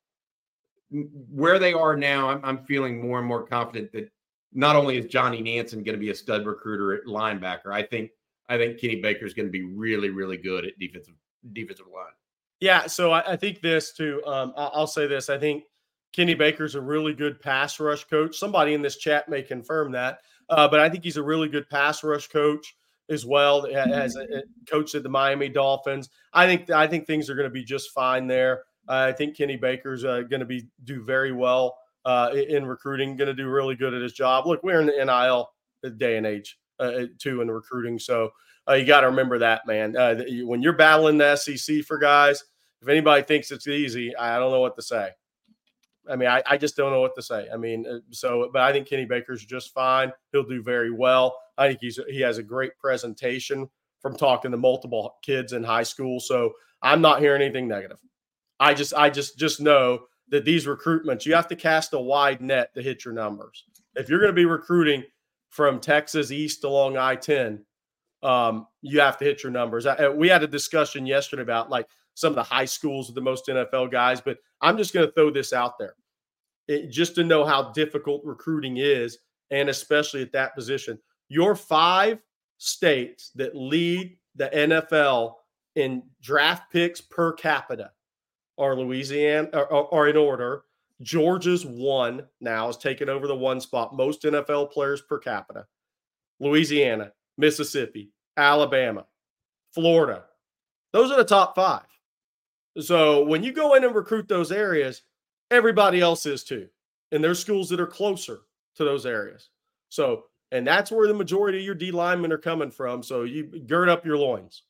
Where they are now, I'm feeling more and more confident that not only is Johnny Nansen going to be a stud recruiter at linebacker, I think Kenny Baker is going to be really, really good at defensive line. Yeah, so I think this too. I'll say this. I think Kenny Baker's a really good pass rush coach. Somebody in this chat may confirm that, but I think he's a really good pass rush coach as well. As a coach at the Miami Dolphins, I think things are going to be just fine there. I think Kenny Baker's going to do very well in recruiting. Going to do really good at his job. Look, we're in the NIL day and age too in recruiting, so you got to remember that, man. When you're battling the SEC for guys, if anybody thinks it's easy, I don't know what to say. I mean, I just don't know what to say. I mean, but I think Kenny Baker's just fine. He'll do very well. I think he has a great presentation from talking to multiple kids in high school. So I'm not hearing anything negative. I just know that these recruitments, you have to cast a wide net to hit your numbers. If you're going to be recruiting from Texas east along I-10, you have to hit your numbers. We had a discussion yesterday about like some of the high schools with the most NFL guys, but I'm just going to throw this out there just to know how difficult recruiting is, and especially at that position. Your 5 states that lead the NFL in draft picks per capita are Louisiana, are in order. Georgia's 1 now, is taking over the 1 spot, most NFL players per capita. Louisiana, Mississippi, Alabama, Florida. Those are the top 5. So when you go in and recruit those areas, everybody else is too. And there's schools that are closer to those areas. So, and that's where the majority of your D linemen are coming from. So you gird up your loins.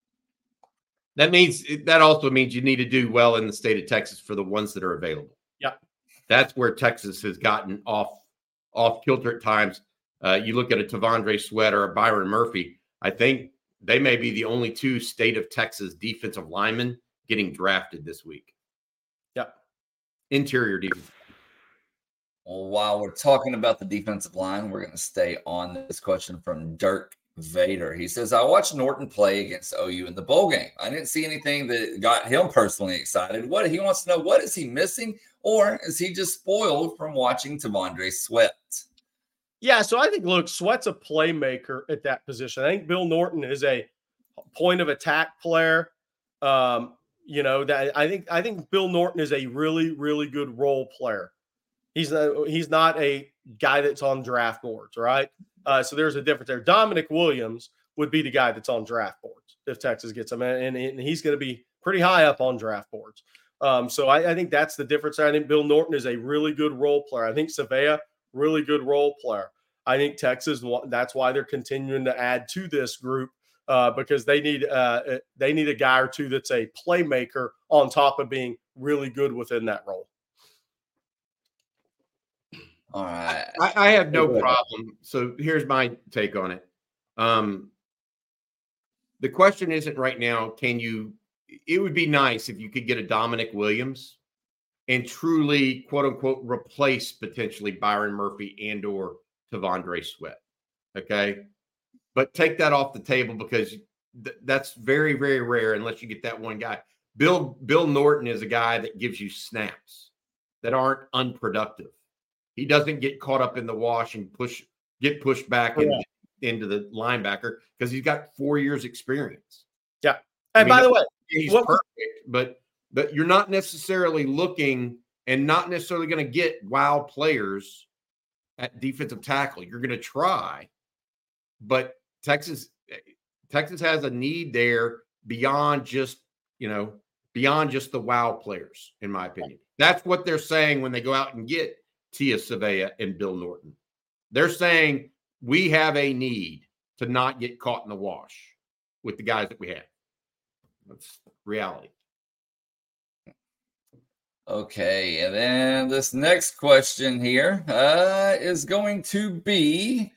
That also means you need to do well in the state of Texas for the ones that are available. Yeah. That's where Texas has gotten off kilter at times. You look at a Tavondre Sweat or a Byron Murphy, I think they may be the only 2 state of Texas defensive linemen getting drafted this week. Yep. Interior defense. Well, while we're talking about the defensive line, we're going to stay on this question from Dirk Vader. He says, I watched Norton play against OU in the bowl game. I didn't see anything that got him personally excited. What he wants to know, what is he missing? Or is he just spoiled from watching Tavondre Sweat? Yeah, so I think, look, Sweat's a playmaker at that position. I think Bill Norton is a point of attack player. That I think Bill Norton is a really, really good role player. He's not a guy that's on draft boards, right? So there's a difference there. Dominic Williams would be the guy that's on draft boards if Texas gets him, and he's going to be pretty high up on draft boards. So I think that's the difference. I think Bill Norton is a really good role player. I think Savea, really good role player. I think Texas, that's why they're continuing to add to this group because they need a guy or 2 that's a playmaker on top of being really good within that role. All right. I have no problem. So here's my take on it. The question isn't right now, it would be nice if you could get a Dominic Williams and truly, quote unquote, replace potentially Byron Murphy and or Tavondre Sweat. Okay. But take that off the table because that's very, very rare unless you get that one guy. Bill Norton is a guy that gives you snaps that aren't unproductive. He doesn't get caught up in the wash and get pushed back into the linebacker because he's got 4 years experience. Yeah. And by the way, he's perfect, but you're not necessarily looking and not necessarily going to get wow players at defensive tackle. You're going to try, but Texas has a need there beyond just beyond just the wow players, in my opinion. That's what they're saying when they go out and get Tia Savea and Bill Norton. They're saying we have a need to not get caught in the wash with the guys that we have. That's reality. Okay, and then this next question here is going to be,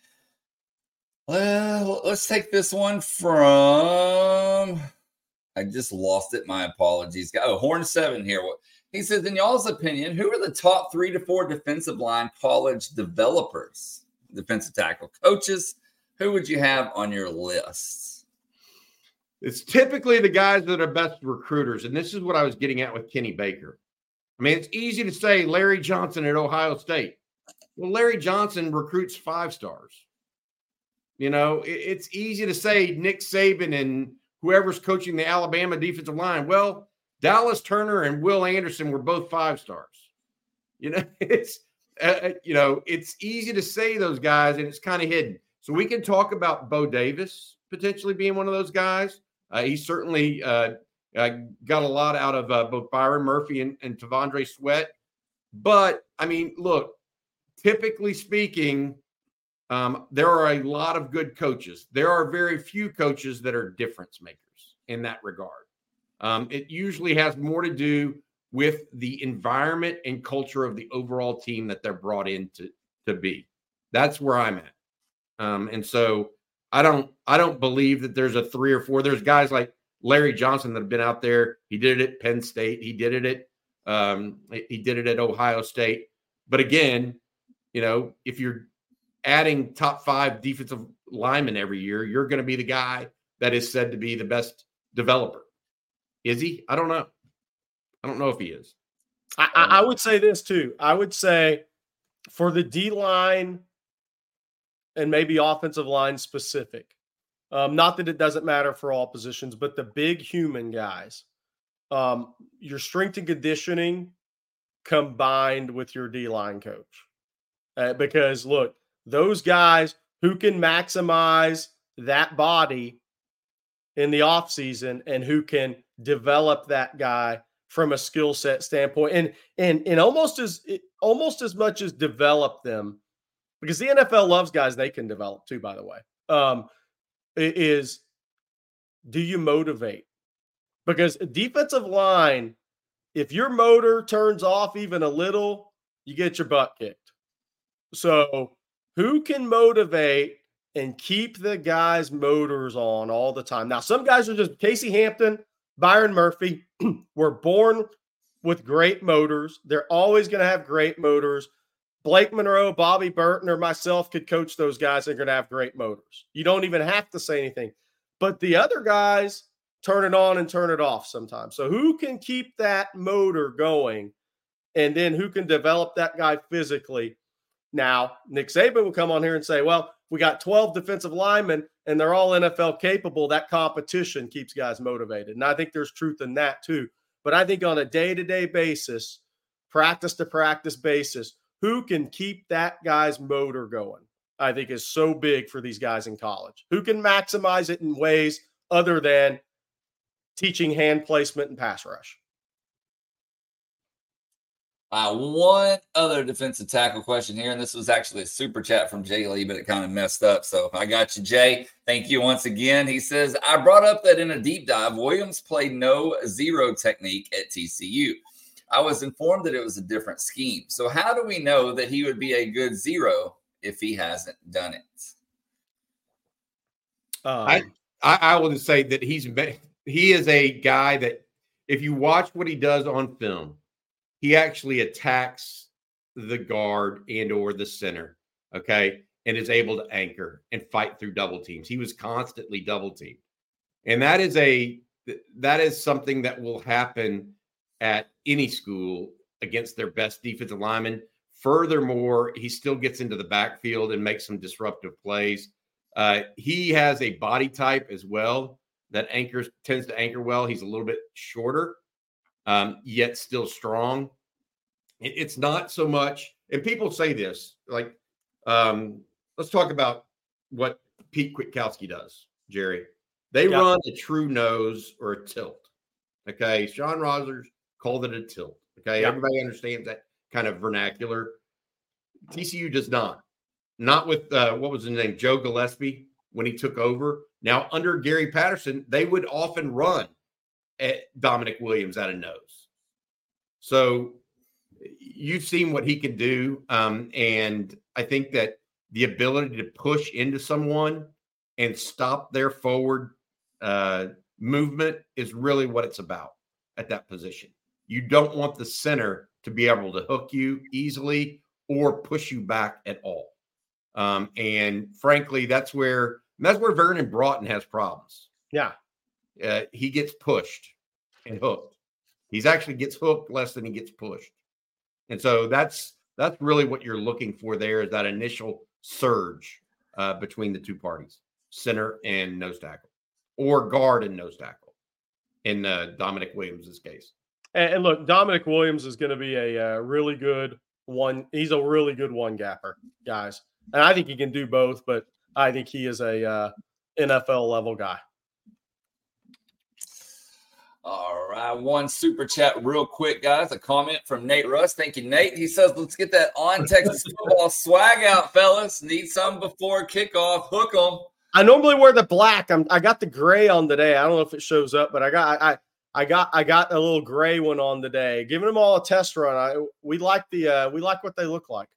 let's take this one from, I just lost it. My apologies. Oh, Horn 7 here. He says, in y'all's opinion, who are the top 3 to 4 defensive line college developers, defensive tackle coaches? Who would you have on your list? It's typically the guys that are best recruiters. And this is what I was getting at with Kenny Baker. I mean, it's easy to say Larry Johnson at Ohio State. Well, Larry Johnson recruits 5 stars. You know, it's easy to say Nick Saban and whoever's coaching the Alabama defensive line. Well, Dallas Turner and Will Anderson were both 5 stars. You know, it's easy to say those guys, and it's kind of hidden. So we can talk about Bo Davis potentially being one of those guys. He certainly got a lot out of both Byron Murphy and Tavondre Sweat. But, I mean, look, typically speaking, there are a lot of good coaches. There are very few coaches that are difference makers in that regard. It usually has more to do with the environment and culture of the overall team that they're brought in to be. That's where I'm at. And so I don't believe that there's a 3 or 4. There's guys like Larry Johnson that have been out there. He did it at Penn State. He did it at Ohio State. But again, you know, if you're adding top 5 defensive linemen every year, you're going to be the guy that is said to be the best developer. Is he? I don't know. I don't know if he is. I would say this too. I would say for the D-line and maybe offensive line specific, not that it doesn't matter for all positions, but the big human guys, your strength and conditioning combined with your D-line coach. Because, look, those guys who can maximize that body in the offseason and who can develop that guy from a skill set standpoint and almost as much as develop them, because the NFL loves guys they can develop too, by the way, is do you motivate? Because a defensive line, if your motor turns off even a little, you get your butt kicked. So who can motivate and keep the guys' motors on all the time? Now, some guys are just Casey Hampton, Byron Murphy were born with great motors. They're always going to have great motors. Blake Monroe, Bobby Burton, or myself could coach those guys. They're going to have great motors. You don't even have to say anything. But the other guys turn it on and turn it off sometimes. So who can keep that motor going? And then who can develop that guy physically? Now, Nick Saban will come on here and say, well, we got 12 defensive linemen and they're all NFL capable. That competition keeps guys motivated. And I think there's truth in that too. But I think on a day-to-day basis, practice-to-practice basis, who can keep that guy's motor going, I think is so big for these guys in college. Who can maximize it in ways other than teaching hand placement and pass rush. One other defensive tackle question here, and this was actually a super chat from Jay Lee, but it kind of messed up. So I got you, Jay. Thank you once again. He says, I brought up that in a deep dive, Williams played no zero technique at TCU. I was informed that it was a different scheme. So how do we know that he would be a good zero if he hasn't done it? I will just say that he is a guy that if you watch what he does on film, he actually attacks the guard and or the center, okay, and is able to anchor and fight through double teams. He was constantly double teamed. And that is something that will happen at any school against their best defensive lineman. Furthermore, he still gets into the backfield and makes some disruptive plays. He has a body type as well that tends to anchor well. He's a little bit shorter, yet still strong. It's not so much, and people say this, like, let's talk about what Pete Kwiatkowski does, Jerry. They run a true nose or a tilt. Okay. Sean Rogers called it a tilt. Okay. Everybody understands that kind of vernacular. TCU does not. Not with, what was his name? Joe Gillespie when he took over. Now, under Gary Patterson, they would often run at Dominic Williams out of nose. So you've seen what he can do. And I think that the ability to push into someone and stop their forward movement is really what it's about at that position. You don't want the center to be able to hook you easily or push you back at all. And frankly, that's where Vernon Broughton has problems. Yeah. He gets pushed and hooked. He's actually gets hooked less than he gets pushed. And so that's really what you're looking for there, is that initial surge between the two parties, center and nose tackle, or guard and nose tackle in Dominic Williams' case. And look, Dominic Williams is going to be a really good one. He's a really good one gapper, guys. And I think he can do both, but I think he is a NFL level guy. All right. One super chat real quick, guys. A comment from Nate Russ. Thank you, Nate. He says, let's get that On Texas Football swag out, fellas. Need some before kickoff. Hook them. I normally wear the black. I got the gray on today. I don't know if it shows up, but I got a little gray one on today. Giving them all a test run. We like what they look like.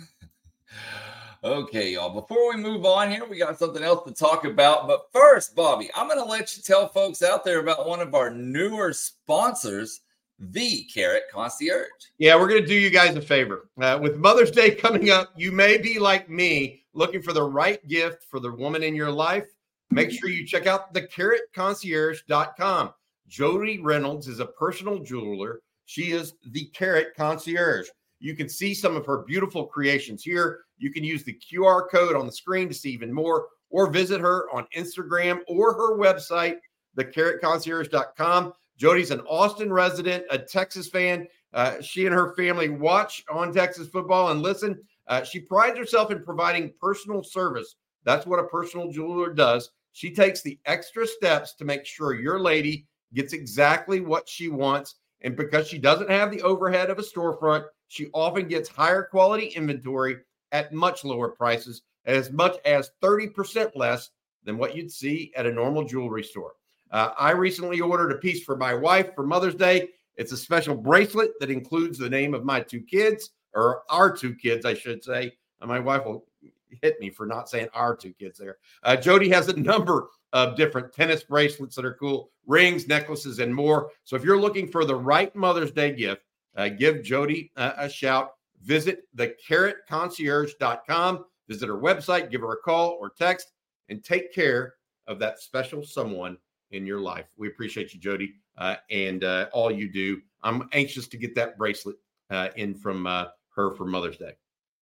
Okay, y'all. Before we move on here, we got something else to talk about. But first, Bobby, I'm going to let you tell folks out there about one of our newer sponsors, the Carrot Concierge. Yeah, we're going to do you guys a favor. With Mother's Day coming up, you may be like me, looking for the right gift for the woman in your life. Make sure you check out thecarrotconcierge.com. Jody Reynolds is a personal jeweler. She is the Carrot Concierge. You can see some of her beautiful creations here. You can use the QR code on the screen to see even more, or visit her on Instagram or her website, thecarrotconcierge.com. Jody's an Austin resident, a Texas fan. She and her family watch On Texas Football and listen. She prides herself in providing personal service. That's what a personal jeweler does. She takes the extra steps to make sure your lady gets exactly what she wants. And because she doesn't have the overhead of a storefront, she often gets higher quality inventory at much lower prices, as much as 30% less than what you'd see at a normal jewelry store. I recently ordered a piece for my wife for Mother's Day. It's a special bracelet that includes the name of my two kids, or our two kids, I should say. My wife will hit me for not saying our two kids there. Jody has a number of different tennis bracelets that are cool, rings, necklaces, and more. So if you're looking for the right Mother's Day gift, give Jody a shout. Visit thecarrotconcierge.com. Visit her website, give her a call or text, and take care of that special someone in your life. We appreciate you, Jody, and all you do. I'm anxious to get that bracelet in from her for Mother's Day.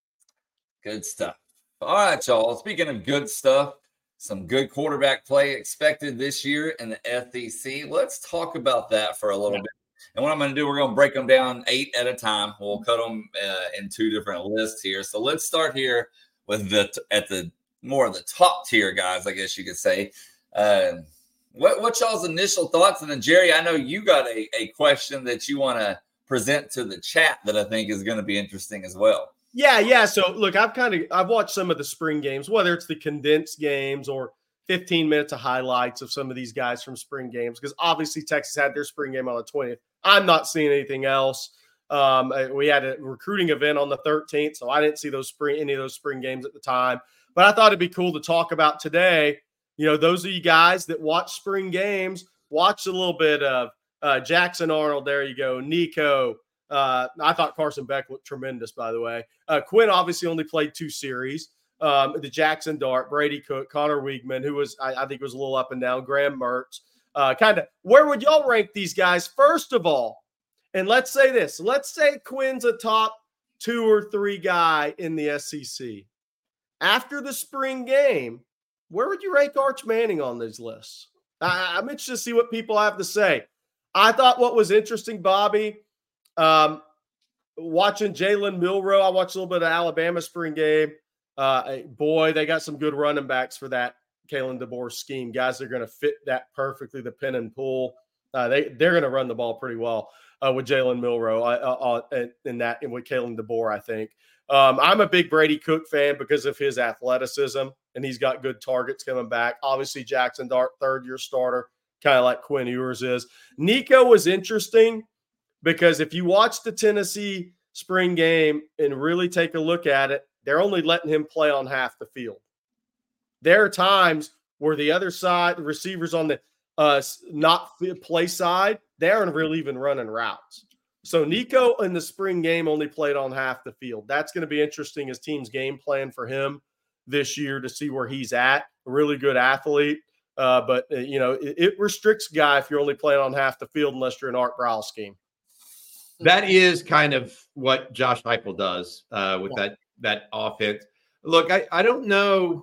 Good stuff. All right, y'all. Speaking of good stuff, some good quarterback play expected this year in the SEC. Let's talk about that for a little bit. And what I'm going to do, we're going to break them down 8 at a time. We'll cut them in 2 different lists here. So let's start here with the more of the top tier guys, I guess you could say. What y'all's initial thoughts? And then Jerry, I know you got a question that you want to present to the chat that I think is going to be interesting as well. Yeah. So look, I've watched some of the spring games, whether it's the condensed games or 15 minutes of highlights of some of these guys from spring games, because obviously Texas had their spring game on the 20th. I'm not seeing anything else. We had a recruiting event on the 13th, so I didn't see any of those spring games at the time. But I thought it'd be cool to talk about today. You know, those of you guys that watch spring games, watch a little bit of Jackson Arnold. There you go. Nico. I thought Carson Beck looked tremendous, by the way. Quinn obviously only played 2 series. The Jackson Dart, Brady Cook, Connor Wiegman, who was, I think was a little up and down, Graham Mertz. Where would y'all rank these guys, first of all? And let's say this. Let's say Quinn's a top 2 or 3 guy in the SEC. After the spring game, where would you rank Arch Manning on these lists? I'm interested to see what people have to say. I thought what was interesting, Bobby, watching Jalen Milroe, I watched a little bit of Alabama spring game. Boy, they got some good running backs for that Kalen DeBoer scheme. Guys that are going to fit that perfectly, the pin and pull. They're going to run the ball pretty well with Jalen Milroe and with Kalen DeBoer, I think. I'm a big Brady Cook fan because of his athleticism, and he's got good targets coming back. Obviously, Jackson Dart, third-year starter, kind of like Quinn Ewers is. Nico was interesting because if you watch the Tennessee spring game and really take a look at it, they're only letting him play on half the field. There are times where the other side, the receivers on the not play side, they aren't really even running routes. So Nico in the spring game only played on half the field. That's going to be interesting as teams game plan for him this year to see where he's at. A really good athlete. But it restricts a guy if you're only playing on half the field unless you're an Art Briles scheme. That is kind of what Josh Heupel does with that offense. Look, I don't know.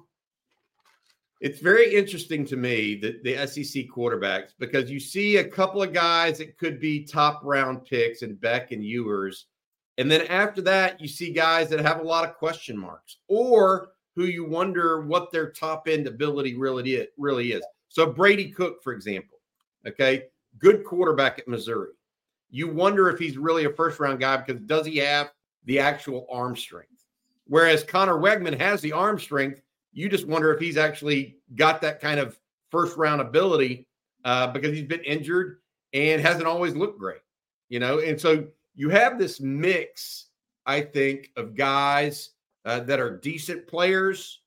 It's very interesting to me that the SEC quarterbacks, because you see a couple of guys that could be top round picks in Beck and Ewers. And then after that, you see guys that have a lot of question marks or who you wonder what their top end ability really is. So Brady Cook, for example, okay, good quarterback at Missouri. You wonder if he's really a first round guy because does he have the actual arm strength? Whereas Connor Wegman has the arm strength. You just wonder if he's actually got that kind of first round ability because he's been injured and hasn't always looked great, And so you have this mix, I think, of guys that are decent players,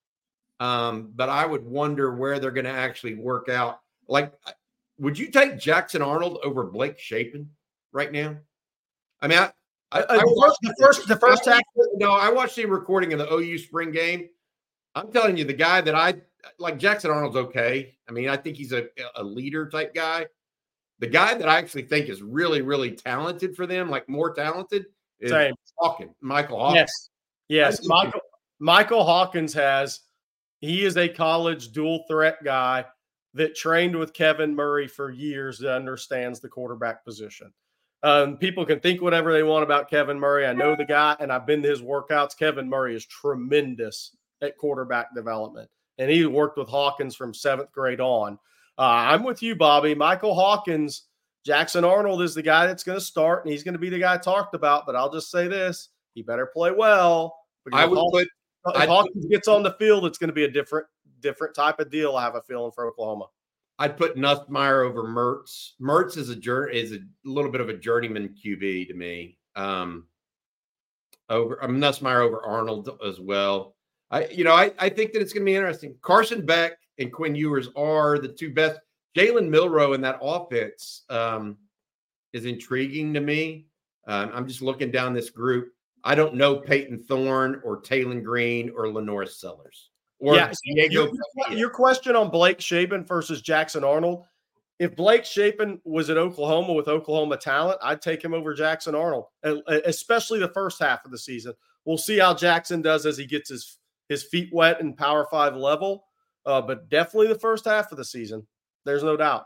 but I would wonder where they're going to actually work out. Like, would you take Jackson Arnold over Blake Shapen right now? I mean, I watched the first half. No, I watched the recording of the OU spring game. I'm telling you, the guy that I like, Jackson Arnold's okay. I mean, I think he's a leader type guy. The guy that I actually think is really, really talented for them, like more talented, is Michael Hawkins. Yes. Michael Hawkins he is a college dual threat guy that trained with Kevin Murray for years that understands the quarterback position. People can think whatever they want about Kevin Murray. I know the guy, and I've been to his workouts. Kevin Murray is tremendous at quarterback development, and he worked with Hawkins from 7th grade on. I'm with you, Bobby. Michael Hawkins, Jackson Arnold is the guy that's going to start, and he's going to be the guy talked about. But I'll just say this: he better play well. If Hawkins gets on the field, it's going to be a different type of deal. I have a feeling for Oklahoma. I'd put Nussmeier over Mertz. Mertz is a little bit of a journeyman QB to me. Nussmeier over Arnold as well. I think that it's going to be interesting. Carson Beck and Quinn Ewers are the two best. Jalen Milroe in that offense is intriguing to me. I'm just looking down this group. I don't know Peyton Thorne or Taylon Green or Lenoris Sellers. Your question on Blake Shapen versus Jackson Arnold. If Blake Shapen was at Oklahoma with Oklahoma talent, I'd take him over Jackson Arnold, especially the first half of the season. We'll see how Jackson does as he gets his feet wet in Power 5 level, but definitely the first half of the season. There's no doubt.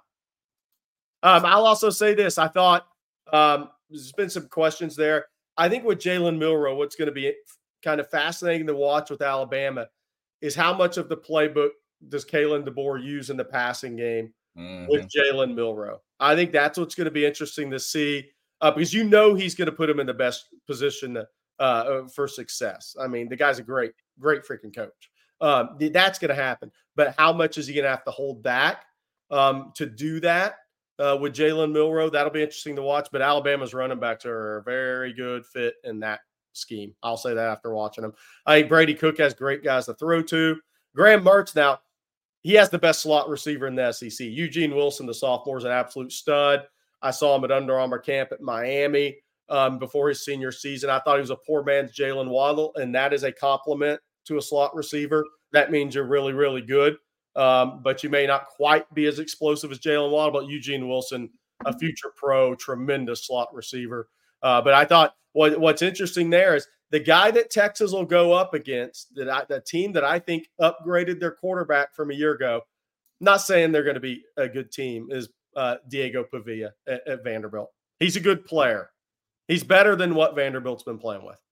I'll also say this. I thought there's been some questions there. I think with Jalen Milroe, what's going to be kind of fascinating to watch with Alabama is how much of the playbook does Kalen DeBoer use in the passing game with Jalen Milroe. I think that's what's going to be interesting to see because he's going to put him in the best position for success. I mean, the guy's a great freaking coach. That's going to happen. But how much is he going to have to hold back to do that with Jalen Milroe? That'll be interesting to watch. But Alabama's running backs are a very good fit in that scheme. I'll say that after watching them. I think Brady Cook has great guys to throw to. Graham Mertz, now, he has the best slot receiver in the SEC. Eugene Wilson, the sophomore, is an absolute stud. I saw him at Under Armour camp at Miami before his senior season. I thought he was a poor man's Jalen Waddle, and that is a compliment to a slot receiver. That means you're really, really good, but you may not quite be as explosive as Jalen Waddle, but Eugene Wilson, a future pro, tremendous slot receiver. But I thought what's interesting there is the guy that Texas will go up against, the team that I think upgraded their quarterback from a year ago, not saying they're going to be a good team, is Diego Pavia at Vanderbilt. He's a good player. He's better than what Vanderbilt's been playing with.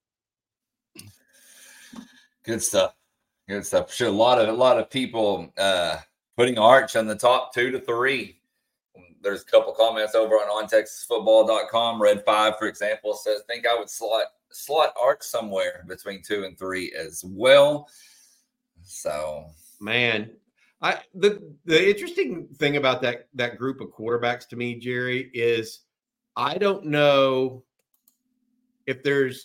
Good stuff. Good stuff. Sure, a lot of people putting Arch on the top 2 to 3. There's a couple comments over on ontexasfootball.com. Red 5, for example, says, think I would slot Arch somewhere between 2 and 3 as well. So, man, the interesting thing about that group of quarterbacks to me, Jerry, is I don't know. There's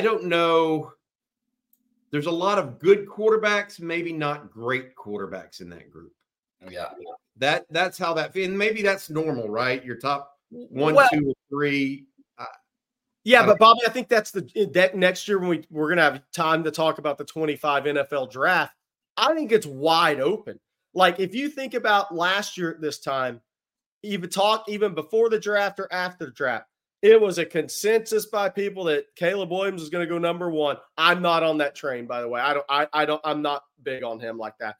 a lot of good quarterbacks, maybe not great quarterbacks in that group. Yeah. That's how that feels. And maybe that's normal, right? Your top 1, 2, 3. Yeah, but Bobby, I think that next year when we're going to have time to talk about the 25 NFL draft, I think it's wide open. Like if you think about last year at this time, even before the draft or after the draft, it was a consensus by people that Caleb Williams is going to go number 1. I'm not on that train, by the way. I'm not big on him like that.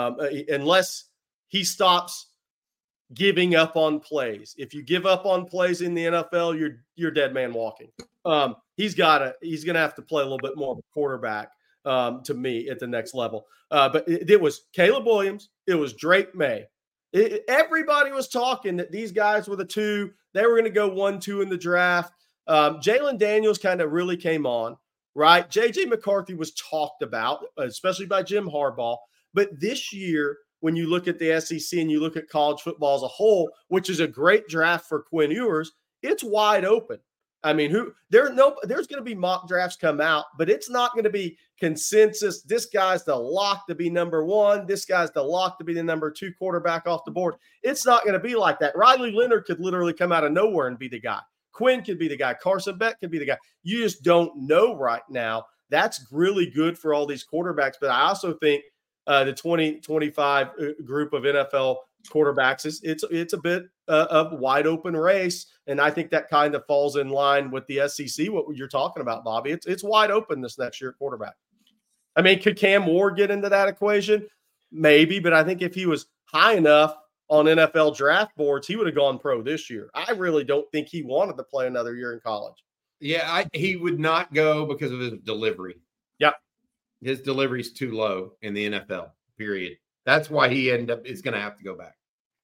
Unless he stops giving up on plays. If you give up on plays in the NFL, you're dead man walking. He's going to have to play a little bit more of a quarterback to me at the next level. But it was Caleb Williams. It was Drake May. Everybody was talking that these guys were the 2. They were going to go 1, 2 in the draft. Jalen Daniels kind of really came on, right? J.J. McCarthy was talked about, especially by Jim Harbaugh. But this year, when you look at the SEC and you look at college football as a whole, which is a great draft for Quinn Ewers, it's wide open. I mean, there's going to be mock drafts come out, but it's not going to be consensus. This guy's the lock to be number 1. This guy's the lock to be the number 2 quarterback off the board. It's not going to be like that. Riley Leonard could literally come out of nowhere and be the guy. Quinn could be the guy. Carson Beck could be the guy. You just don't know right now. That's really good for all these quarterbacks. But I also think the 2025 group of NFL quarterbacks it's a bit of wide open race, and I think that kind of falls in line with the SEC. What you're talking about, Bobby, it's wide open this next year at quarterback. I mean, could Cam Ward get into that equation? Maybe, but I think if he was high enough on NFL draft boards, he would have gone pro this year. I really don't think he wanted to play another year in college. Yeah, he would not go because of his delivery. Yep. His delivery is too low in the NFL, period. That's why he is going to have to go back.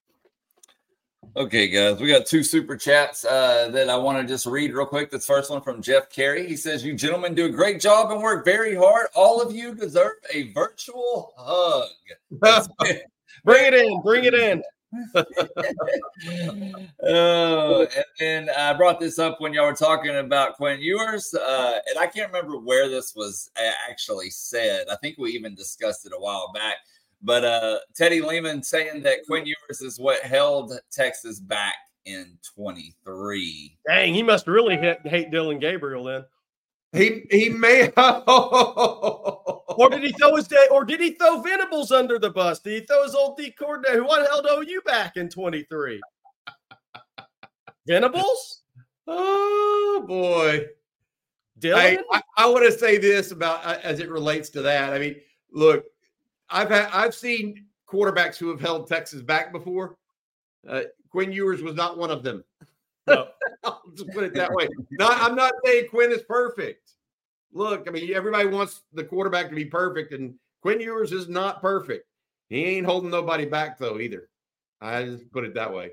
Okay, guys, we got 2 super chats that I want to just read real quick. This first one from Jeff Carey. He says, you gentlemen do a great job and work very hard. All of you deserve a virtual hug. Bring it in. And then I brought this up when y'all were talking about Quinn Ewers, and I can't remember where this was actually said. I think we even discussed it a while back. But Teddy Lehman saying that Quinn Ewers is what held Texas back in 23. Dang, he must really hate Dylan Gabriel then. He may have. Or did he throw Venables under the bus? Did he throw his old D coordinator? What held OU back in 23? Venables? Oh boy. Dylan? I want to say this about as it relates to that. I mean, look, I've seen quarterbacks who have held Texas back before. Quinn Ewers was not one of them. No. I'll just put it that way. I'm not saying Quinn is perfect. Look, I mean, everybody wants the quarterback to be perfect, and Quinn Ewers is not perfect. He ain't holding nobody back, though, either. I just put it that way.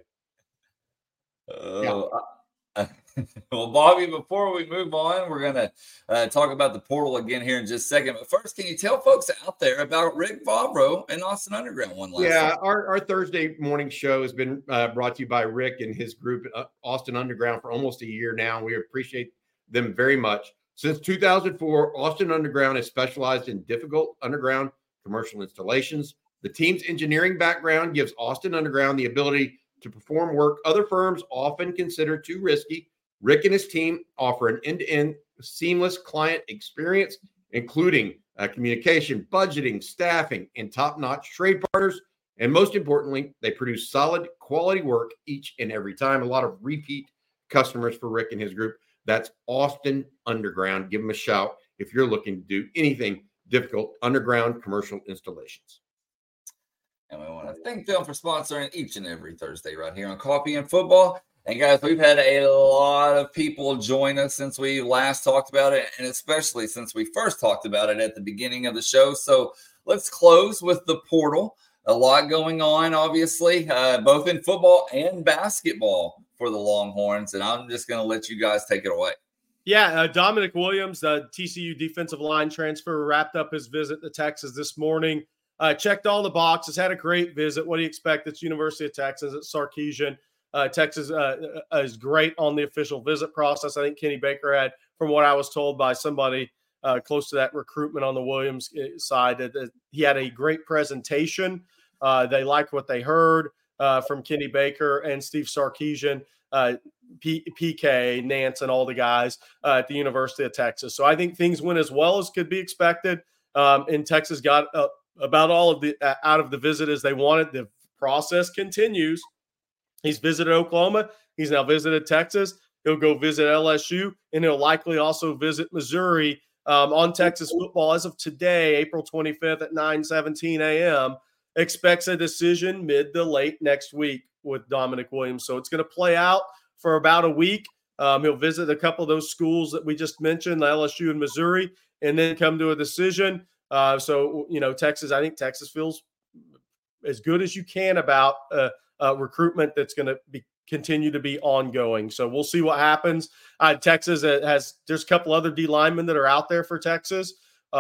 Well, Bobby, before we move on, we're going to talk about the portal again here in just a second. But first, can you tell folks out there about Rick Favreau and Austin Underground one last time? Our Thursday morning show has been brought to you by Rick and his group, Austin Underground, for almost a year now. We appreciate them very much. Since 2004, Austin Underground has specialized in difficult underground commercial installations. The team's engineering background gives Austin Underground the ability to perform work other firms often consider too risky. Rick and his team offer an end-to-end seamless client experience, including communication, budgeting, staffing, and top-notch trade partners. And most importantly, they produce solid quality work each and every time. A lot of repeat customers for Rick and his group. That's Austin Underground. Give them a shout if you're looking to do anything difficult underground commercial installations. And we want to thank them for sponsoring each and every Thursday right here on Coffee and Football. And guys, we've had a lot of people join us since we last talked about it, and especially since we first talked about it at the beginning of the show. So let's close with the portal. a lot going on, obviously, both in football and basketball for the Longhorns. And I'm just going to let you guys take it away. Yeah, Dominic Williams, the TCU defensive line transfer, wrapped up his visit to Texas this morning. Checked all the boxes, had a great visit. What do you expect? It's University of Texas at Sarkeesian. Texas is great on the official visit process. I think Kenny Baker had, from what I was told by somebody close to that recruitment on the Williams side, that he had a great presentation. They liked what they heard from Kenny Baker and Steve Sarkeesian, PK, Nance, and all the guys at the University of Texas. So I think things went as well as could be expected. And Texas got about all of the out of the visit as they wanted. The process continues. He's visited Oklahoma. He's now visited Texas. He'll go visit LSU, and he'll likely also visit Missouri on Texas football as of today, April 25th at 9:17 a.m. Expects a decision mid to late next week with Dominic Williams. So it's going to play out for about a week. He'll visit a couple of those schools that we just mentioned, LSU and Missouri, and then come to a decision. So, Texas, I think Texas feels as good as you can about recruitment that's going to continue to be ongoing. So we'll see what happens. Texas there's a couple other D linemen that are out there for Texas.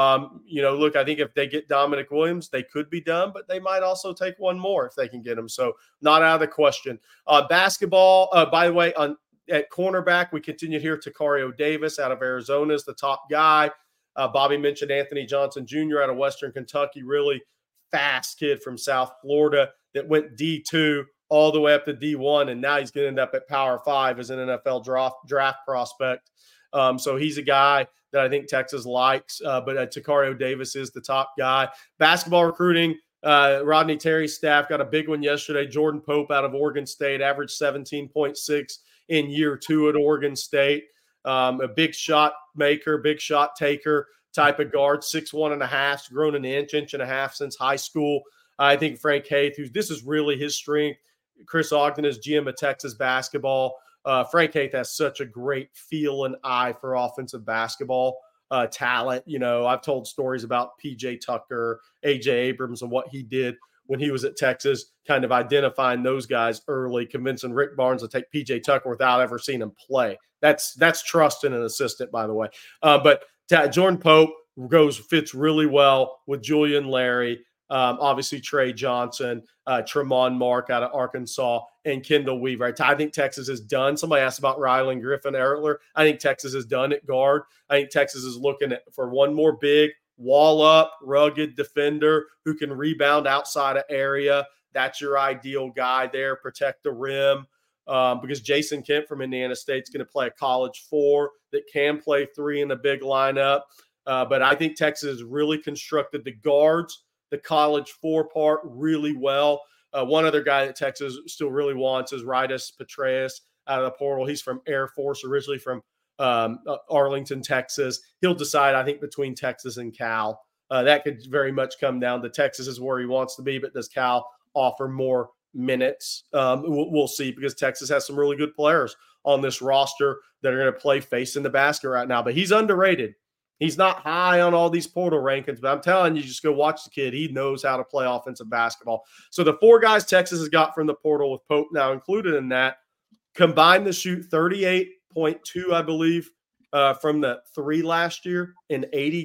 Look, I think if they get Dominic Williams, they could be done, but they might also take one more if they can get him. So not out of the question. Basketball, by the way, at cornerback, we continue here. Takario Davis out of Arizona is the top guy. Bobby mentioned Anthony Johnson Jr. out of Western Kentucky, really fast kid from South Florida that went D2 all the way up to D1, and now he's going to end up at Power 5 as an NFL draft prospect. So he's a guy that I think Texas likes, but Takario Davis is the top guy. Basketball recruiting, Rodney Terry's staff got a big one yesterday. Jordan Pope out of Oregon State, averaged 17.6 in year 2 at Oregon State. A big shot maker, big shot taker type of guard, 6'1.5", grown an inch and a half since high school. I think Frank Haith, this is really his strength. Chris Ogden is GM of Texas basketball. Frank Haith has such a great feel and eye for offensive basketball talent. I've told stories about PJ Tucker, AJ Abrams, and what he did when he was at Texas, kind of identifying those guys early, convincing Rick Barnes to take PJ Tucker without ever seeing him play. That's trusting an assistant, by the way. But Jordan Pope fits really well with Julian Larry, obviously Trey Johnson, Tremont Mark out of Arkansas, and Kendall Weaver. I think Texas is done. Somebody asked about Rylan Griffin earlier. I think Texas is done at guard. I think Texas is looking for one more big, wall-up, rugged defender who can rebound outside of area. That's your ideal guy there, protect the rim. Because Jason Kent from Indiana State is going to play a college 4 that can play 3 in a big lineup. But I think Texas has really constructed the guards, the college 4 part really well. One other guy that Texas still really wants is Rydas Petraeus out of the portal. He's from Air Force, originally from Arlington, Texas. He'll decide, I think, between Texas and Cal. That could very much come down to Texas is where he wants to be, but does Cal offer more minutes? We'll see, because Texas has some really good players on this roster that are going to play facing the basket right now. But he's underrated. He's not high on all these portal rankings, but I'm telling you, just go watch the kid. He knows how to play offensive basketball. So the 4 guys Texas has got from the portal, with Pope now included in that, combined to shoot 38.2, I believe, from the 3 last year, and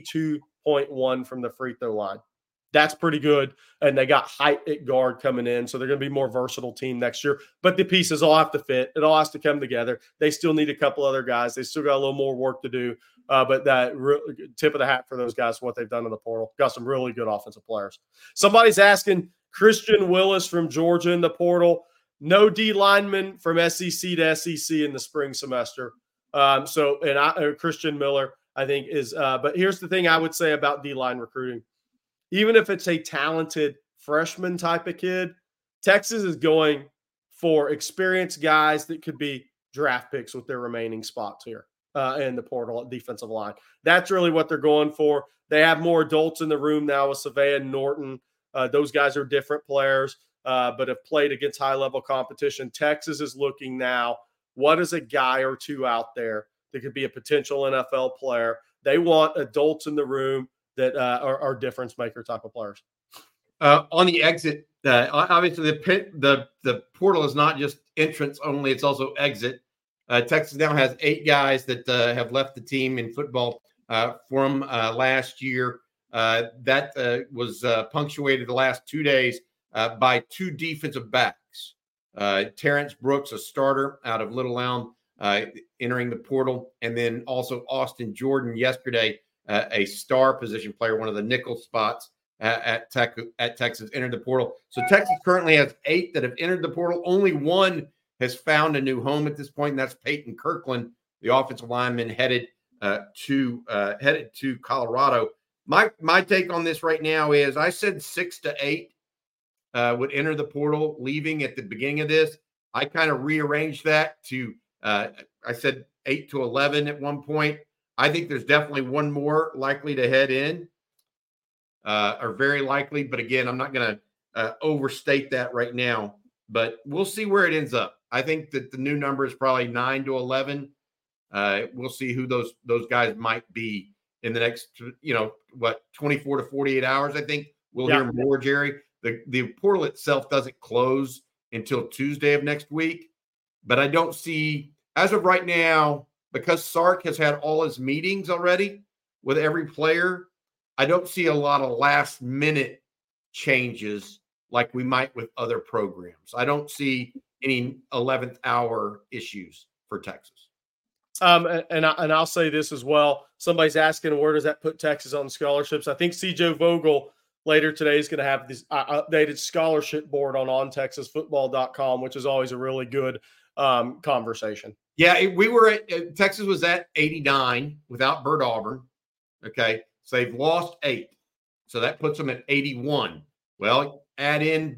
82.1 from the free throw line. That's pretty good. And they got height at guard coming in, so they're going to be a more versatile team next year. But the pieces all have to fit. It all has to come together. They still need a couple other guys. They still got a little more work to do. But that tip of the hat for those guys for what they've done in the portal. Got some really good offensive players. Somebody's asking Christian Willis from Georgia in the portal. No D lineman from SEC to SEC in the spring semester. Christian Miller, I think, is but here's the thing I would say about D-line recruiting. Even if it's a talented freshman type of kid, Texas is going for experienced guys that could be draft picks with their remaining spots here in the portal at defensive line. That's really what they're going for. They have more adults in the room now with Savea and Norton. Those guys are different players, but have played against high-level competition. Texas is looking now, what is a guy or two out there that could be a potential NFL player? They want adults in the room that are difference maker type of players. On the exit, obviously the portal is not just entrance only; it's also exit. Texas now has 8 guys that have left the team in football from last year. That was punctuated the last 2 days by 2 defensive backs. Terrence Brooks, a starter out of Little Elm, entering the portal, and then also Austin Jordan yesterday, a star position player, one of the nickel spots at Texas, entered the portal. So Texas currently has 8 that have entered the portal. Only 1 has found a new home at this point, and that's Peyton Kirkland, the offensive lineman headed to Colorado. My take on this right now is I said 6 to 8 would enter the portal leaving at the beginning of this. I kind of rearranged that to I said 8 to 11 at one point. I think there's definitely 1 more likely to head in, or very likely. But again, I'm not going to overstate that right now. But we'll see where it ends up. I think that the new number is probably 9 to 11. We'll see who those guys might be in the next, 24 to 48 hours. I think we'll hear more, Jerry. The portal itself doesn't close until Tuesday of next week. But I don't see, as of right now, because Sark has had all his meetings already with every player, I don't see a lot of last-minute changes like we might with other programs. I don't see any 11th hour issues for Texas. And I'll say this as well. Somebody's asking, where does that put Texas on scholarships? I think C.J. Vogel later today is going to have this updated scholarship board on ontexasfootball.com, which is always a really good conversation. Yeah, Texas was at 89 without Bert Auburn. Okay, so they've lost 8. So that puts them at 81. Well, add in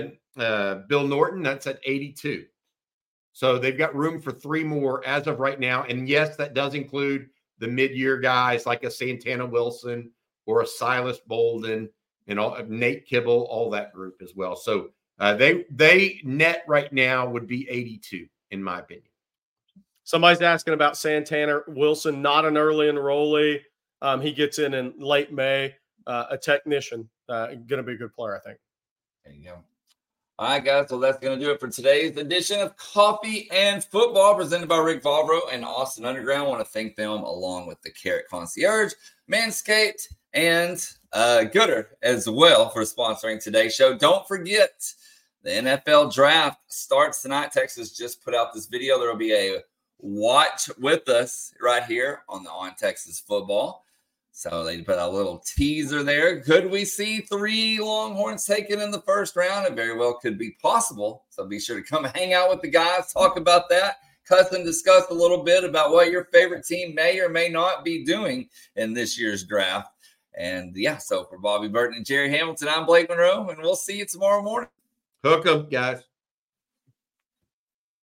Bill Norton, that's at 82. So they've got room for 3 more as of right now. And yes, that does include the mid-year guys like a Santana Wilson or a Silas Bolden and Nate Kibble, all that group as well. So they net right now would be 82, in my opinion. Somebody's asking about Santana Wilson, not an early enrollee. He gets in late May, a technician. Going to be a good player, I think. There you go. All right, guys. So that's going to do it for today's edition of Coffee and Football, presented by Rick Vavro and Austin Underground. I want to thank them, along with the Carrot Concierge, Manscaped, and Gooder as well, for sponsoring today's show. Don't forget, the NFL draft starts tonight. Texas just put out this video. There will be a watch with us right here on the On Texas Football. So they put a little teaser there. Could we see 3 Longhorns taken in the first round? It very well could be possible. So be sure to come hang out with the guys, talk about that, discuss a little bit about what your favorite team may or may not be doing in this year's draft. And so for Bobby Burton and Jerry Hamilton, I'm Blake Monroe, and we'll see you tomorrow morning. Hook 'em, guys.